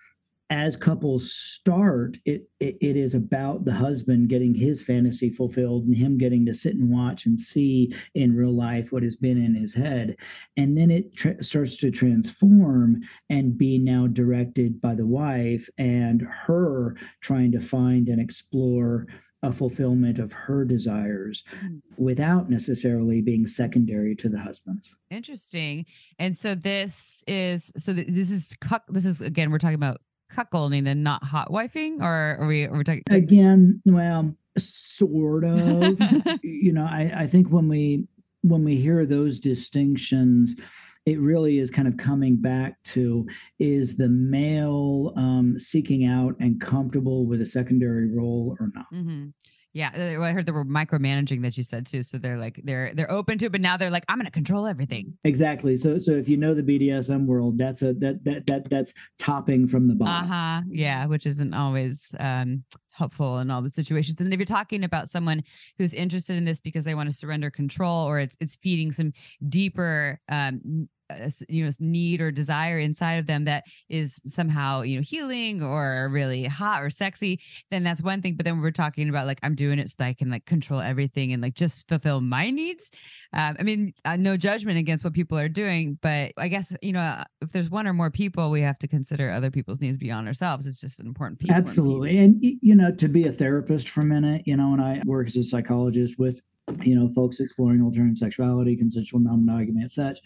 as couples start, it, it it is about the husband getting his fantasy fulfilled and him getting to sit and watch and see in real life what has been in his head. And then it tra- starts to transform and be now directed by the wife and her trying to find and explore a fulfillment of her desires without necessarily being secondary to the husband's. Interesting. And so this is, so th- this is, cuck, this is, again, we're talking about cuckolding and not hot wifing, or are we, are we talking again? Well, sort of. You know, I, I think when we when we hear those distinctions, it really is kind of coming back to, is the male um, seeking out and comfortable with a secondary role or not? Mm-hmm. Yeah, I heard the word micromanaging that you said too. So they're like they're they're open to it, but now they're like, I'm going to control everything. Exactly. So so if you know the B D S M world, that's a that that that that's topping from the bottom. Uh huh. Yeah, which isn't always um, helpful in all the situations. And if you're talking about someone who's interested in this because they want to surrender control, or it's it's feeding some deeper um, uh, you know need or desire inside of them that is somehow you know healing or really hot or sexy, then that's one thing. But then we're talking about like, I'm doing it so that I can like control everything and like just fulfill my needs. Um, I mean, uh, no judgment against what people are doing, but I guess you know if there's one or more people, we have to consider other people's needs beyond ourselves. It's just an important piece. Absolutely. And you know, to be a therapist for a minute, you know, and I work as a psychologist with you know folks exploring alternate sexuality, consensual non-monogamy, et cetera.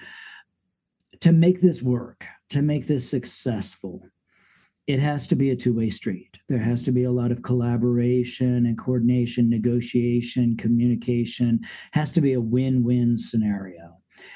To make this work, to make this successful, it has to be a two-way street. There has to be a lot of collaboration and coordination, negotiation, communication. Has to be a win-win scenario.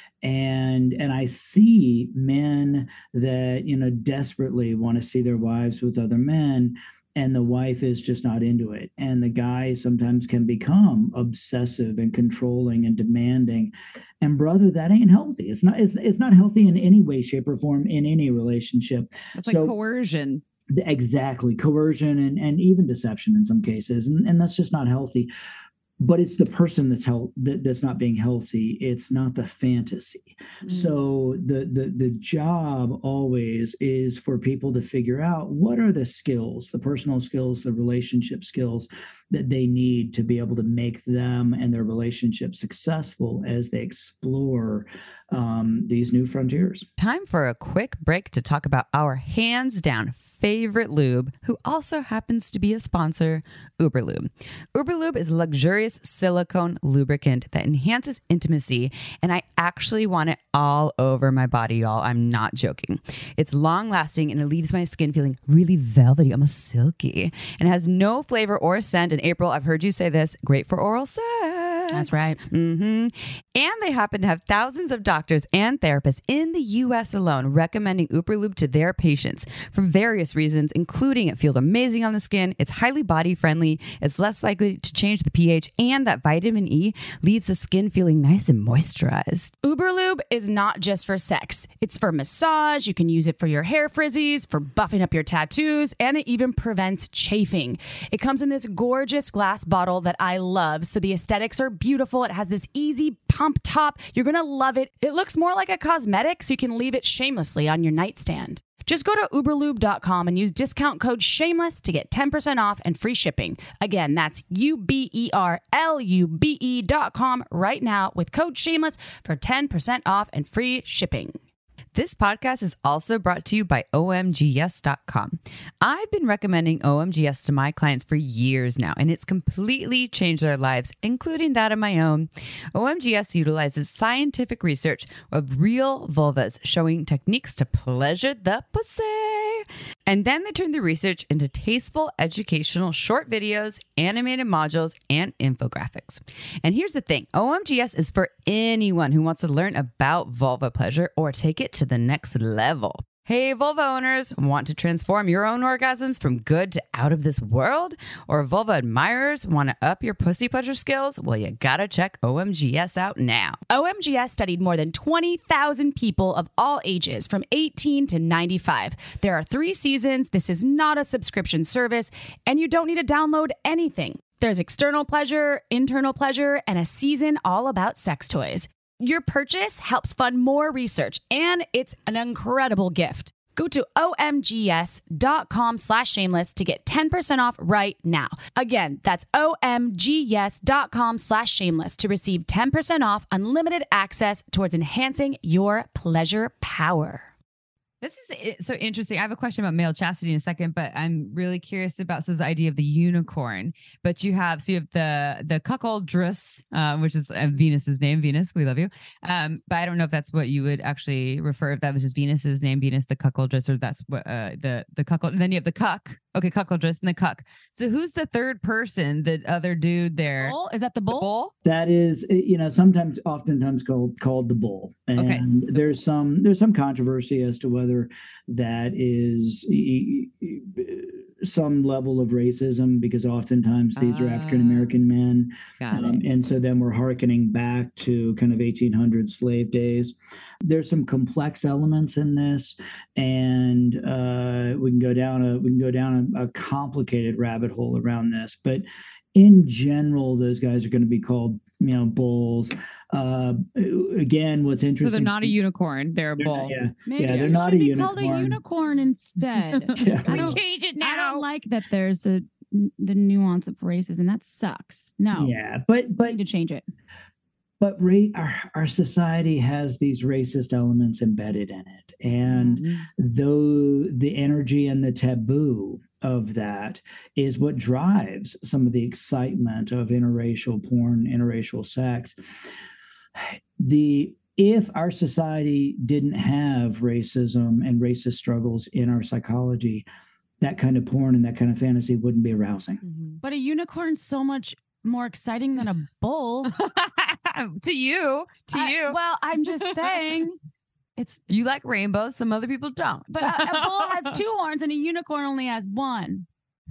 And and I see men that, you know, desperately want to see their wives with other men, and the wife is just not into it. And the guy sometimes can become obsessive and controlling and demanding. And brother, that ain't healthy. It's not, it's, it's not healthy in any way, shape, or form in any relationship. It's so, like coercion. Exactly. Coercion and, and even deception in some cases. And, and that's just not healthy. But it's the person that's health, that, that's not being healthy. It's not the fantasy. Mm. So the, the the job always is for people to figure out what are the skills, the personal skills, the relationship skills that they need to be able to make them and their relationship successful as they explore um, these new frontiers. Time for a quick break to talk about our hands down favorite lube, who also happens to be a sponsor, Uberlube. Uberlube is a luxurious silicone lubricant that enhances intimacy, and I actually want it all over my body, y'all. I'm not joking. It's long lasting and it leaves my skin feeling really velvety, almost silky, and it has no flavor or scent. In April, I've heard you say this, great for oral sex. That's right. Mm-hmm. And they happen to have thousands of doctors and therapists in the U S alone recommending Uberlube to their patients for various reasons, including it feels amazing on the skin, it's highly body friendly, it's less likely to change the pH, and that vitamin E leaves the skin feeling nice and moisturized. Uberlube is not just for sex. It's for massage. You can use it for your hair frizzies, for buffing up your tattoos, and it even prevents chafing. It comes in this gorgeous glass bottle that I love, so the aesthetics are beautiful. It has this easy pump top. You're going to love it. It looks more like a cosmetic, so you can leave it shamelessly on your nightstand. Just go to uberlube dot com and use discount code SHAMELESS to get ten percent off and free shipping. Again, that's U B E R L U B E dot com right now with code SHAMELESS for ten percent off and free shipping. This podcast is also brought to you by O M G yes dot com. I've been recommending O M G S to my clients for years now, and it's completely changed their lives, including that of my own. O M G S utilizes scientific research of real vulvas showing techniques to pleasure the pussy. And then they turn the research into tasteful, educational short videos, animated modules, and infographics. And here's the thing, O M G S is for anyone who wants to learn about vulva pleasure or take it to the next level. Hey, vulva owners, want to transform your own orgasms from good to out of this world? Or vulva admirers want to up your pussy pleasure skills? Well, you gotta check O M G S out now. O M G S studied more than twenty thousand people of all ages from eighteen to ninety-five. There are three seasons. This is not a subscription service, and you don't need to download anything. There's external pleasure, internal pleasure, and a season all about sex toys. Your purchase helps fund more research, and it's an incredible gift. Go to omgs.com slash shameless to get ten percent off right now. Again, that's omgs.com slash shameless to receive ten percent off unlimited access towards enhancing your pleasure power. This is i- so interesting. I have a question about male chastity in a second, but I'm really curious about so the idea of the unicorn. But you have so you have the the cuckoldress, uh, which is uh, Venus's name. Venus, we love you. Um, but I don't know if that's what you would actually refer if that was just Venus's name, Venus the cuckoldress, or that's what uh, the the cuckold. And then you have the cuck. Okay, cuckoldress and the cuck. So who's the third person? The other dude there. Bull? Is that the The bull? bull? That is, you know, sometimes, oftentimes called called the bull, and Okay. there's some there's some controversy as to whether that is e- e- some level of racism, because oftentimes these are Ah. African American men, Got um, it. and so then we're hearkening back to kind of eighteen hundreds slave days. There's some complex elements in this, and uh, we can go down a we can go down a, a complicated rabbit hole around this, but in general, those guys are going to be called, you know, bulls. Uh, again, what's So interesting? they're not a unicorn. They're a They're not- bull. yeah, Maybe yeah, they're it not should a be called a unicorn. unicorn instead. Yeah. I We don't, change it I don't like that there's the the nuance of racism. That sucks. No, Yeah, but we but need to change it. but ra- our our society has these racist elements embedded in it, and Mhm. though the energy and the taboo of that is what drives some of the excitement of interracial porn, interracial sex. The if our society didn't have racism and racist struggles in our psychology, that kind of porn and that kind of fantasy wouldn't be arousing. Mhm. But a unicorn's so much more exciting than a bull. to you, to I- you. well, I'm just saying, it's. You like rainbows. Some other people don't. But a, a bull has two horns and a unicorn only has one.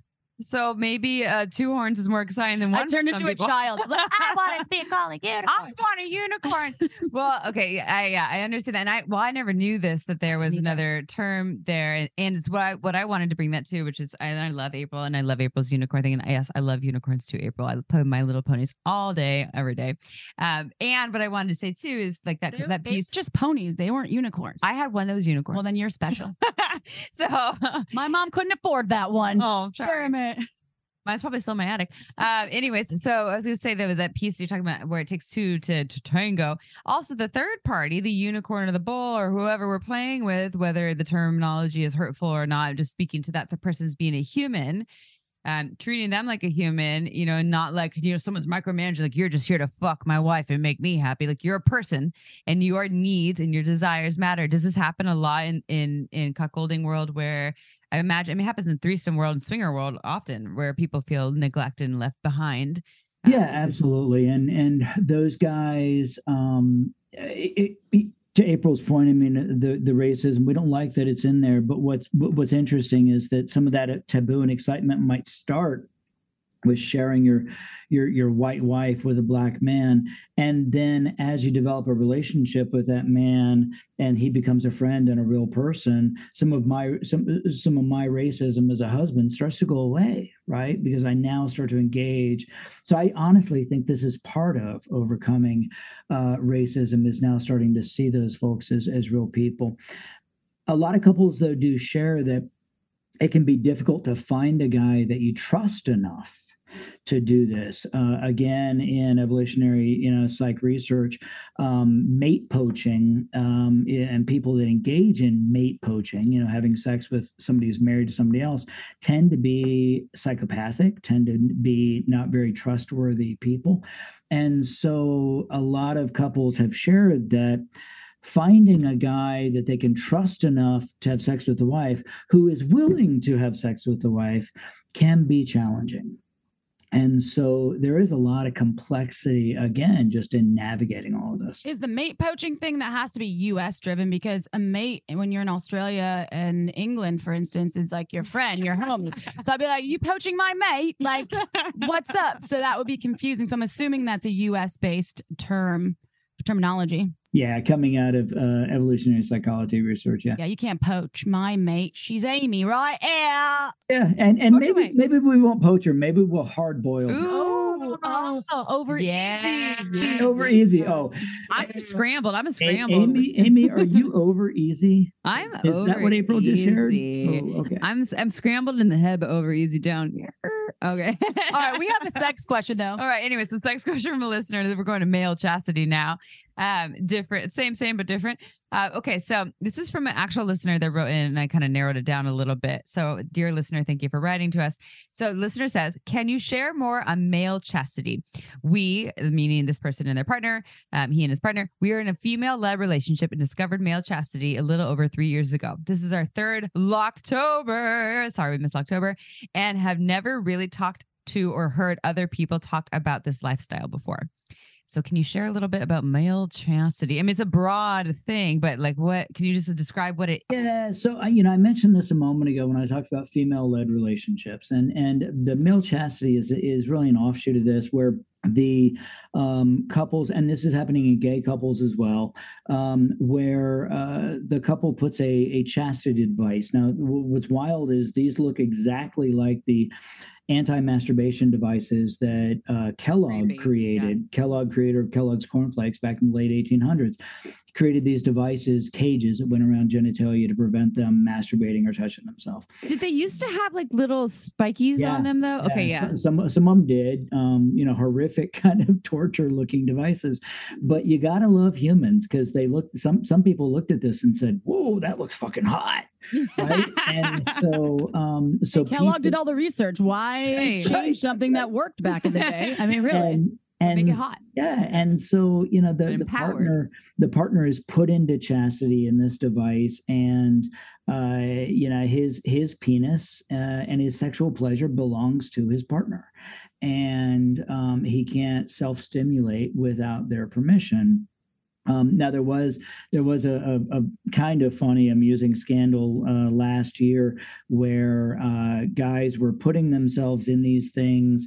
So maybe uh, two horns is more exciting than one. I turned for some into people. a child. Like, I want it to be called a unicorn. I want a unicorn. well, okay, I yeah, I understand that. And I well, I never knew this that there was Me neither. another term there, and, and it's what I what I wanted to bring that to, which is I, I love April and I love April's unicorn thing, and yes, I love unicorns too, April. I play with My Little Ponies all day, every day. Um, and what I wanted to say too is like that They- that they piece. just ponies. They weren't unicorns. I had one that was unicorn. well, then you're special. so, My mom couldn't afford that one. oh, sorry. Damn it. Mine's probably still in my attic. Um, anyways, so I was going to say that that piece you're talking about where it takes two to, to tango. Also, the third party, the unicorn or the bull or whoever we're playing with, whether the terminology is hurtful or not, just speaking to that the person's being a human, um, treating them like a human, you know, and not like, you know, someone's micromanaging, like you're just here to fuck my wife and make me happy. Like you're a person and your needs and your desires matter. Does this happen a lot in in in cuckolding world where I imagine, I mean, it happens in threesome world and swinger world often where people feel neglected and left behind. Uh, Yeah, is this- absolutely. And and those guys, um, it, it, to April's point, I mean, the the racism, we don't like that it's in there. But what's what- what's interesting is that some of that taboo and excitement might start with sharing your your your white wife with a black man, and then as you develop a relationship with that man and he becomes a friend and a real person, some of my some some of my racism as a husband starts to go away, right? Because I now start to engage. So I honestly think this is part of overcoming uh, racism, is now starting to see those folks as as real people. A lot of couples though do share that it can be difficult to find a guy that you trust enough to do this. Uh, again, in evolutionary, you know, psych research, um, mate poaching um, and people that engage in mate poaching, you know, having sex with somebody who's married to somebody else, tend to be psychopathic, tend to be not very trustworthy people. And so a lot of couples have shared that finding a guy that they can trust enough to have sex with the wife, who is willing to have sex with the wife, can be challenging. And so there is a lot of complexity, again, just in navigating all of this. Is the mate poaching thing that has to be U S driven? Because a mate, when you're in Australia and England, for instance, is like your friend, your homie. So I'd be like, you poaching my mate? Like, what's up? So that would be confusing. So I'm assuming that's a U S based term, terminology. Yeah, coming out of uh, evolutionary psychology research. Yeah, Yeah, you can't poach my mate. She's Amy, right? Yeah. yeah, and and Poach maybe away. maybe we won't poach her. Maybe we'll hard boil her. Ooh, Oh, Oh, over Yeah. easy. Over easy. Oh, I'm scrambled. I'm a A- scrambled. Amy, Amy, are you over easy? I'm Is over that what April just shared? easy. Oh, okay. I'm I'm scrambled in the head, but over easy down here. Okay. All right, we have a sex question though. All right. Anyway, so sex question from a listener. We're going to male chastity now. Um, different, same, same, but different. Uh, okay, so this is from an actual listener that wrote in, and I kind of narrowed it down a little bit. So, dear listener, thank you for writing to us. So, listener says, "Can you share more on male chastity? We, meaning this person and their partner, um, he and his partner, we are in a female-led relationship and discovered male chastity a little over three years ago. This is our third Locktober. Sorry, we missed October, and have never really talked to or heard other people talk about this lifestyle before." So can you share a little bit about male chastity? I mean, it's a broad thing, but like what, can you just describe what it Yeah, so I, you know, I mentioned this a moment ago when I talked about female-led relationships, and and the male chastity is is really an offshoot of this, where the um, couples, and this is happening in gay couples as well, um, where uh, the couple puts a a chastity device. Now, w- what's wild is these look exactly like the anti-masturbation devices that uh, Kellogg Really? created. Yeah. Kellogg, creator of Kellogg's cornflakes back in the late eighteen hundreds, created these devices, cages that went around genitalia to prevent them masturbating or touching themselves. did they used to have like little spikies Yeah. on them though? Okay, Yeah, yeah. so- Some some of them did, um, you know, horrific kind of torture looking devices. But you gotta love humans because they look. Some some people looked at this and said, "Whoa, that looks fucking hot," right? And so um, so Kellogg did people- all the research. Why Right. change Right. something that worked back in the day? I mean, really. and and Make it hot. yeah, and so you know the, And the empowered. partner the partner is put into chastity in this device, and uh, you know his his penis uh, and his sexual pleasure belongs to his partner, and um, he can't self stimulate without their permission. Um, now there was there was a, a, a kind of funny, amusing scandal uh, last year where uh, guys were putting themselves in these things,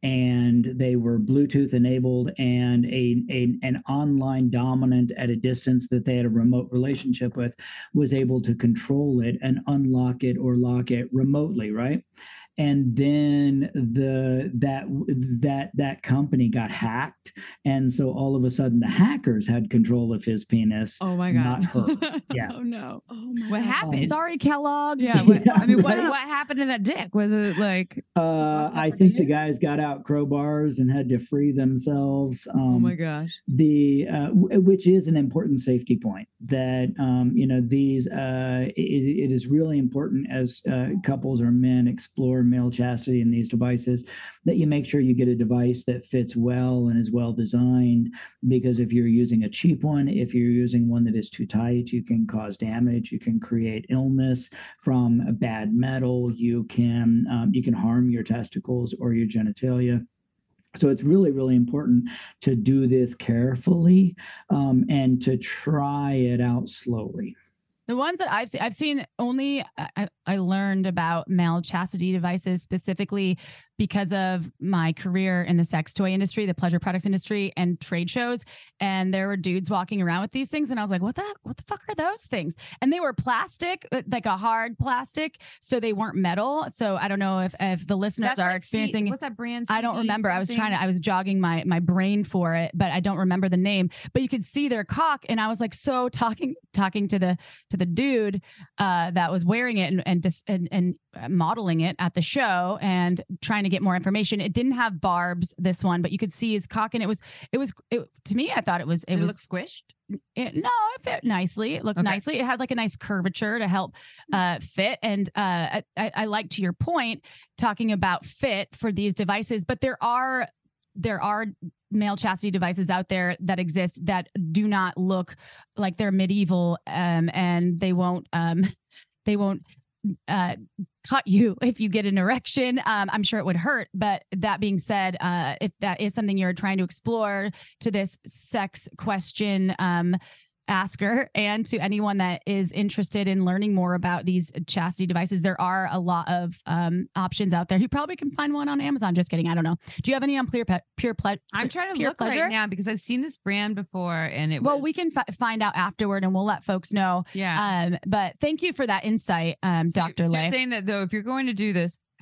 and they were Bluetooth enabled, and a, a an online dominant at a distance that they had a remote relationship with was able to control it and unlock it or lock it remotely, right? And then the that that that company got hacked, and so all of a sudden the hackers had control of his penis. Oh my God. Not her. Yeah. Oh no. Oh my What God. happened? Sorry, Kellogg. Yeah. What, I mean, what, Right. what happened to that dick? Was it like, Uh, I think the guys got out crowbars and had to free themselves. Um, oh my gosh. the uh, w- which is an important safety point that um, you know these uh, it, it is really important as uh, couples or men explore male chastity in these devices that you make sure you get a device that fits well and is well designed, because if you're using a cheap one, if you're using one that is too tight, you can cause damage, you can create illness from a bad metal, you can um, you can harm your testicles or your genitalia. So it's really, really important to do this carefully um, and to try it out slowly. The ones that I've seen, I've seen only, I, I learned about male chastity devices specifically because of my career in the sex toy industry, the pleasure products industry, and trade shows. And there were dudes walking around with these things. And I was like, what the, what the fuck are those things? And they were plastic, like a hard plastic. So they weren't metal. So I don't know if, if the listeners That's are like experiencing. C- what's that brand? I don't C E remember. I was trying to, something? I was jogging my my brain for it, but I don't remember the name. But you could see their cock, and I was like, so talking talking to the to the dude uh, that was wearing it and and, dis, and and modeling it at the show, and trying to get more information. It didn't have barbs, this one, but you could see his cock, and it was it was it, to me. I thought it was it Did it was look squished? it, no, it fit nicely. It looked Okay. nicely. It had like a nice curvature to help uh, fit. And uh, I, I like, to your point, talking about fit for these devices, but there are there are male chastity devices out there that exist that do not look like they're medieval, um, and they won't um, they won't uh, cut you if you get an erection. Um, I'm sure it would hurt, but that being said, uh, if that is something you're trying to explore, to this sex question um, asker, and to anyone that is interested in learning more about these chastity devices, there are a lot of um, options out there. You probably can find one on Amazon. Just kidding. I don't know. Do you have any on Pure Pe- Pure Ple- I'm trying to Pure look Pleasure? right now because I've seen this brand before, and it Well, was, we can fi- find out afterward, and we'll let folks know. yeah. Um, but thank you for that insight, um, So- Doctor so Lay. You're saying that though, if you're going to do this,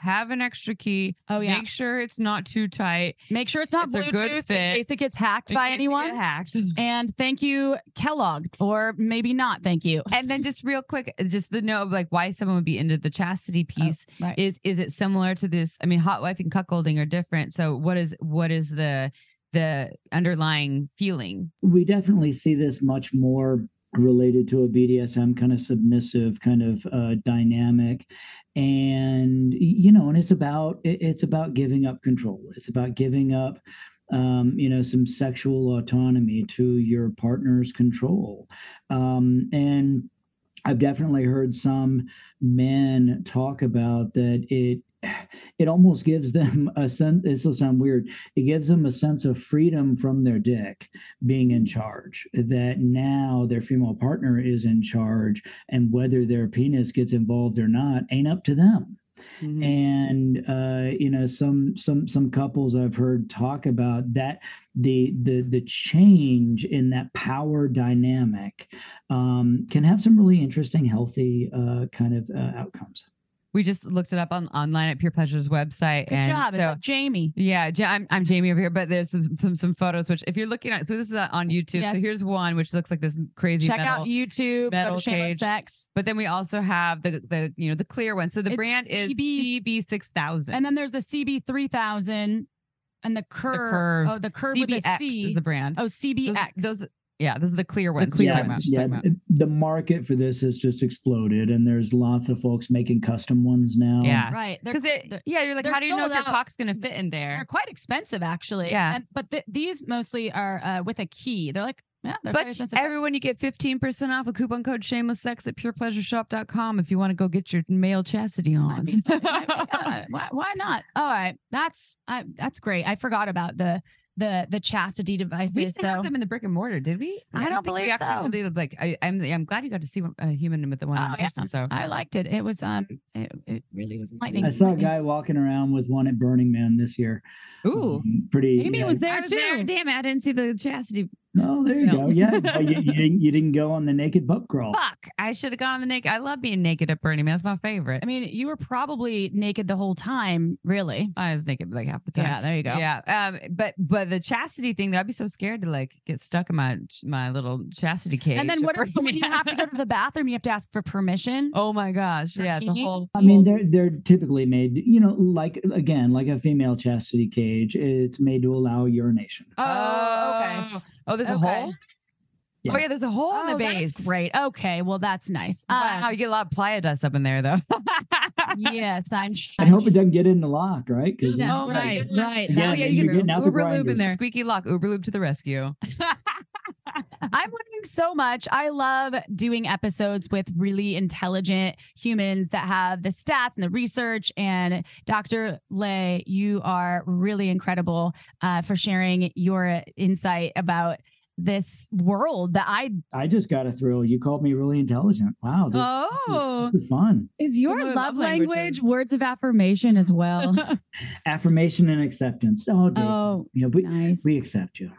have an extra key. Oh, yeah. Make sure it's not too tight. Make sure it's not It's a good Bluetooth in fit. case it gets hacked in by case you anyone. get hacked. And thank you, Kellogg, or maybe not. Thank you. And then just real quick, just the note of like why someone would be into the chastity piece Oh, right. is is it similar to this? I mean, hot wife and cuckolding are different. So what is what is the the underlying feeling? We definitely see this much more related to a B D S M kind of submissive kind of uh, dynamic, and you know, and it's about it- it's about giving up control. It's about giving up, um, you know, some sexual autonomy to your partner's control, um, and I've definitely heard some men talk about that it it almost gives them a sense, this will sound weird, it gives them a sense of freedom from their dick being in charge, that now their female partner is in charge, and whether their penis gets involved or not ain't up to them. Mhm. And uh, you know, some some some couples I've heard talk about that the the the change in that power dynamic um, can have some really interesting, healthy uh, kind of uh, outcomes. We just looked it up on online at Pure Pleasure's website. Good and job. so It's Jamie. yeah, Ja- I'm, I'm Jamie over here, but there's some, some some photos which if you're looking at, so this is uh, on YouTube. Yes. So here's one which looks like this crazy Check metal. out YouTube. Go metal to Shameless cage. Sex. But then we also have the the you know the clear one. So the It's brand is C B C B six thousand. And then there's the C B three thousand and the curve. curve. Oh, the curve with the C B X C. is the brand. Oh, C B X. Those, those yeah, those are the clear ones. clear we're yeah, talking ones. about. yeah. Talking about. The market for this has just exploded, and there's lots of folks making custom ones now. Yeah. Right. They're, Because it, they're, yeah, you're like, they're how do you know if sold your out. cock's gonna fit in there? they're quite expensive, actually. Yeah. And, but th- these mostly are uh, with a key. They're like, yeah, they're quite But expensive. everyone, you get fifteen percent off a coupon code shameless sex at pure pleasure shop dot com if you want to go get your male chastity I on. mean, yeah, why, why not? All right. That's I, that's great. I forgot about the the the chastity we devices. didn't So have them in the brick and mortar, did we? I don't think we believe actually so. really, like, I, I'm I'm glad you got to see one- a human with the one Oh, in yeah. person. So I liked it. It was um it, it really was enlightening. I saw a Enlightening. guy walking around with one at Burning Man this year. ooh. Um, pretty. Amy yeah. was there I was too. there. Damn, I didn't see the chastity. Oh, there you No. go. Yeah, oh, you, you didn't. You didn't go on the naked pup crawl. Fuck! I should have gone on the naked. I love being naked at Burning Man. That's my favorite. I mean, you were probably naked the whole time, really. I was naked like half the time. Yeah, there you go. Yeah. Um. But but the chastity thing, though, I'd be so scared to like get stuck in my my little chastity cage. And then at what if, Burning when you Man. have to go to the bathroom, you have to ask for permission? Oh my gosh! For Yeah, it's a peeing? whole. I mean, they're they're typically made, you know, like again, like a female chastity cage. It's made to allow urination. Oh, okay. Oh, there's a Okay. hole. Yeah. Oh yeah, there's a hole in Oh, the base. that's great. Okay, well, that's nice. Wow, Uh, you get a lot of playa dust up in there, though. yes, I'm sure. I hope it doesn't get in the lock, right? Because Yeah, Oh my right, goodness. right. Yeah, Oh, That's yeah, you're you true. getting out the Uber lube in grinder. there. Squeaky lock. Uber lube to the rescue. I'm learning so much. I love doing episodes with really intelligent humans that have the stats and the research. And Doctor Lay, you are really incredible uh, for sharing your insight about this world that I I just got a thrill. You called me really intelligent. Wow, this, Oh. this, is, this is fun. is your Similar love love language languages. words of affirmation as well. Affirmation and acceptance. Oh, Dave. Oh, yeah, we nice. we accept you.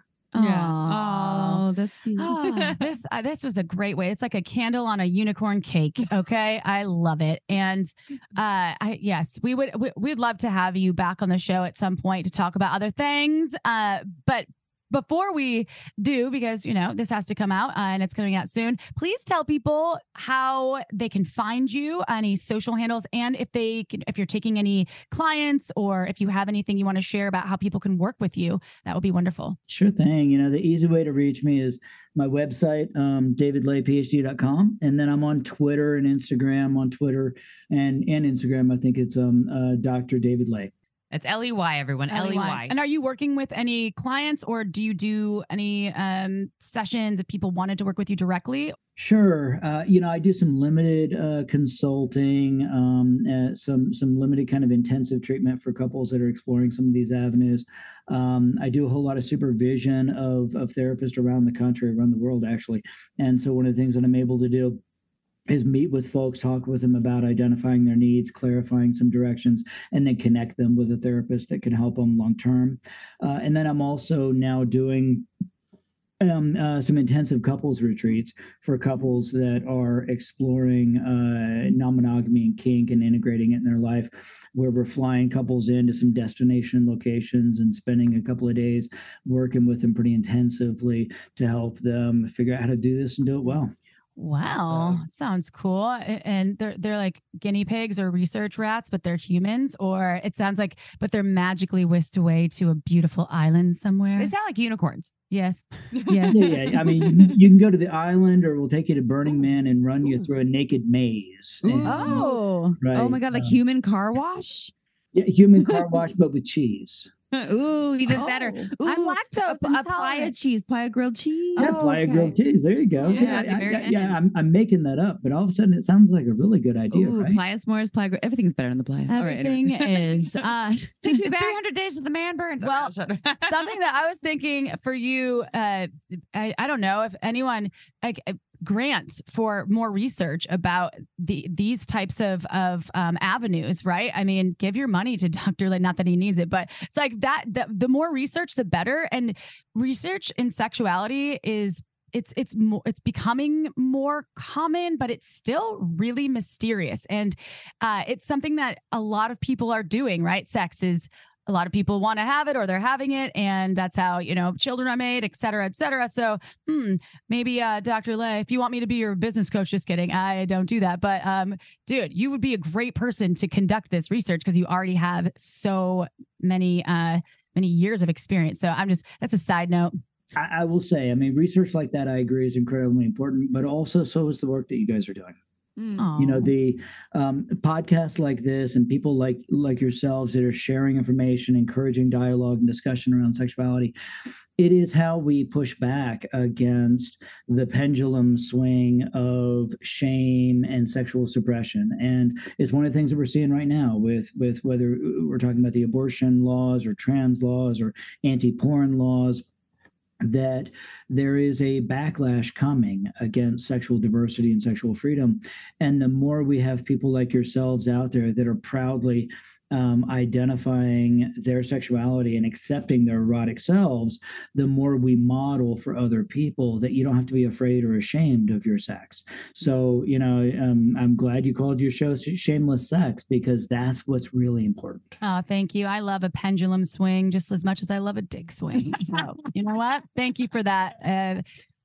Aw. Oh, that's cute. Ah, this uh, this was a great way. It's like a candle on a unicorn cake. Okay, I love it. And uh, I yes, we would we, we'd love to have you back on the show at some point to talk about other things. Uh, but before we do, because you know this has to come out uh, and it's coming out soon, please tell people how they can find you, any social handles, and if they can, if you're taking any clients or if you have anything you want to share about how people can work with you, that would be wonderful. Sure thing. You know, the easy way to reach me is my website, um, david lay p h d dot com. And then I'm on Twitter and Instagram, on Twitter and, and Instagram. I think it's um, uh, Doctor David Lay. It's L E Y, everyone. L E Y. And are you working with any clients or do you do any um, sessions if people wanted to work with you directly? Sure. Uh, you know, I do some limited uh, consulting, um, uh, some some limited kind of intensive treatment for couples that are exploring some of these avenues. Um, I do a whole lot of supervision of, of therapists around the country, around the world, actually. And so one of the things that I'm able to do is meet with folks, talk with them about identifying their needs, clarifying some directions, and then connect them with a therapist that can help them long term. Uh, and then I'm also now doing um, uh, some intensive couples retreats for couples that are exploring uh, non-monogamy and kink and integrating it in their life, where we're flying couples into some destination locations and spending a couple of days working with them pretty intensively to help them figure out how to do this and do it well. Wow, Awesome. sounds cool. And they're they're like guinea pigs or research rats, but they're humans. Or it sounds like, but they're magically whisked away to a beautiful island somewhere. They sound like unicorns. Yes, yes. Yeah, yeah. I mean, you can, you can go to the island, or we'll take you to Burning Man and run you through a naked maze. And, Oh, right, Oh my God, like um, human car wash? yeah, human car wash, but with cheese. Ooh, even Oh, better. Ooh, I'm lactose a, a playa intolerant. cheese, playa grilled cheese. Yeah, Oh, playa okay. grilled cheese. There you go. Yeah, Yeah, at the I- very I- end. yeah. I'm, I'm making that up, but all of a sudden it sounds like a really good idea, Ooh, right? playa s'mores, playa grill. Everything's better in the playa. All right, Everything anyways. is. Uh, Take me it's back. three three hundred days of the man burns. Well, Okay, I'll shut up. something that I was thinking for you, uh, I, I don't know if anyone like uh, grants for more research about the these types of of um, avenues, right? I mean, give your money to Doctor Lay, not that he needs it, but it's like that. The, the more research, the better. And research in sexuality is. It's it's more it's becoming more common, but it's still really mysterious, and uh, it's something that a lot of people are doing. Right, sex is a lot of people want to have it, or they're having it, and that's how you know children are made, et cetera, et cetera. So, hmm, maybe uh, Doctor Lay, if you want me to be your business coach, just kidding, I don't do that, but um, dude, you would be a great person to conduct this research because you already have so many uh many years of experience. So I'm just that's a side note. I, I will say, I mean, research like that, I agree, is incredibly important, but also so is the work that you guys are doing. Mm. You know, Aw. the um, podcasts like this and people like like yourselves that are sharing information, encouraging dialogue and discussion around sexuality. It is how we push back against the pendulum swing of shame and sexual suppression. And it's one of the things that we're seeing right now with, with whether we're talking about the abortion laws or trans laws or anti-porn laws, that there is a backlash coming against sexual diversity and sexual freedom. And the more we have people like yourselves out there that are proudly um, identifying their sexuality and accepting their erotic selves, the more we model for other people that you don't have to be afraid or ashamed of your sex. So, you know, um, I'm glad you called your show Shameless Sex, because that's what's really important. Oh, thank you. I love a pendulum swing just as much as I love a dick swing. So, you know what? Thank you for that. Uh,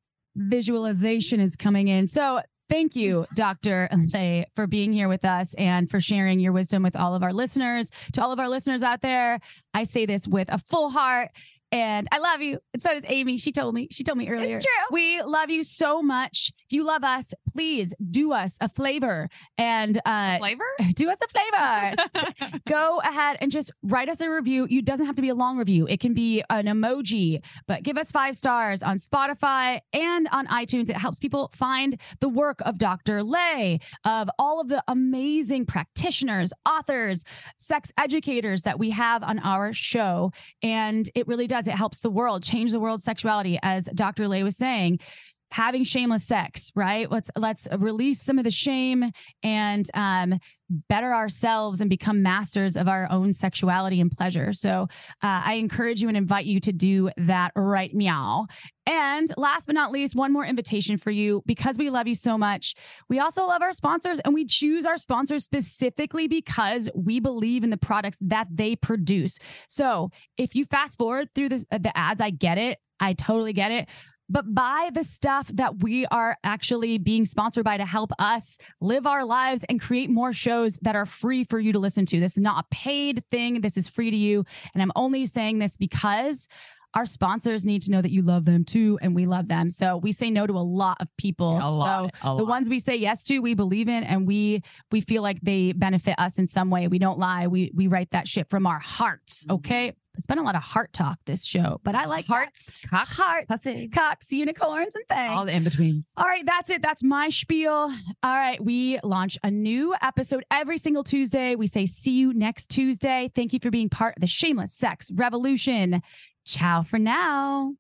visualization is coming in. So, thank you, Doctor Lay, for being here with us and for sharing your wisdom with all of our listeners. To all of our listeners out there, I say this with a full heart. And I love you. And so does Amy. She told me. She told me earlier. It's true. We love you so much. If you love us, please do us a flavor and uh, Flavor? do us a flavor. Go ahead and just write us a review. You doesn't have to be a long review. It can be an emoji, but give us five stars on Spotify and on iTunes. It helps people find the work of Doctor Lay, of all of the amazing practitioners, authors, sex educators that we have on our show. And it really does. It helps the world, change the world's sexuality, as Doctor Lay was saying. Having shameless sex, right? Let's let's release some of the shame and um, better ourselves and become masters of our own sexuality and pleasure. So uh, I encourage you and invite you to do that right meow. And last but not least, one more invitation for you, because we love you so much. We also love our sponsors, and we choose our sponsors specifically because we believe in the products that they produce. So if you fast forward through this, the ads, I get it. I totally get it. But buy the stuff that we are actually being sponsored by to help us live our lives and create more shows that are free for you to listen to. This is not a paid thing. This is free to you. And I'm only saying this because our sponsors need to know that you love them too, and we love them. So we say no to a lot of people. A lot, so a the lot. ones we say yes to, we believe in, and we we feel like they benefit us in some way. We don't lie. We we write that shit from our hearts. Okay. It's been a lot of heart talk this show, but I like Hearts, that. hearts, pussy, cocks, unicorns, and things. all the in between. All right, that's it. That's my spiel. All right, we launch a new episode every single Tuesday. We say see you next Tuesday. Thank you for being part of the Shameless Sex Revolution. Ciao for now.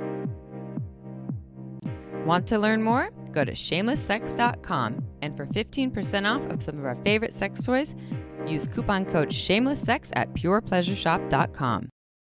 Want to learn more? Go to shameless sex dot com, and for fifteen percent off of some of our favorite sex toys, use coupon code shameless sex at pure pleasure shop dot com.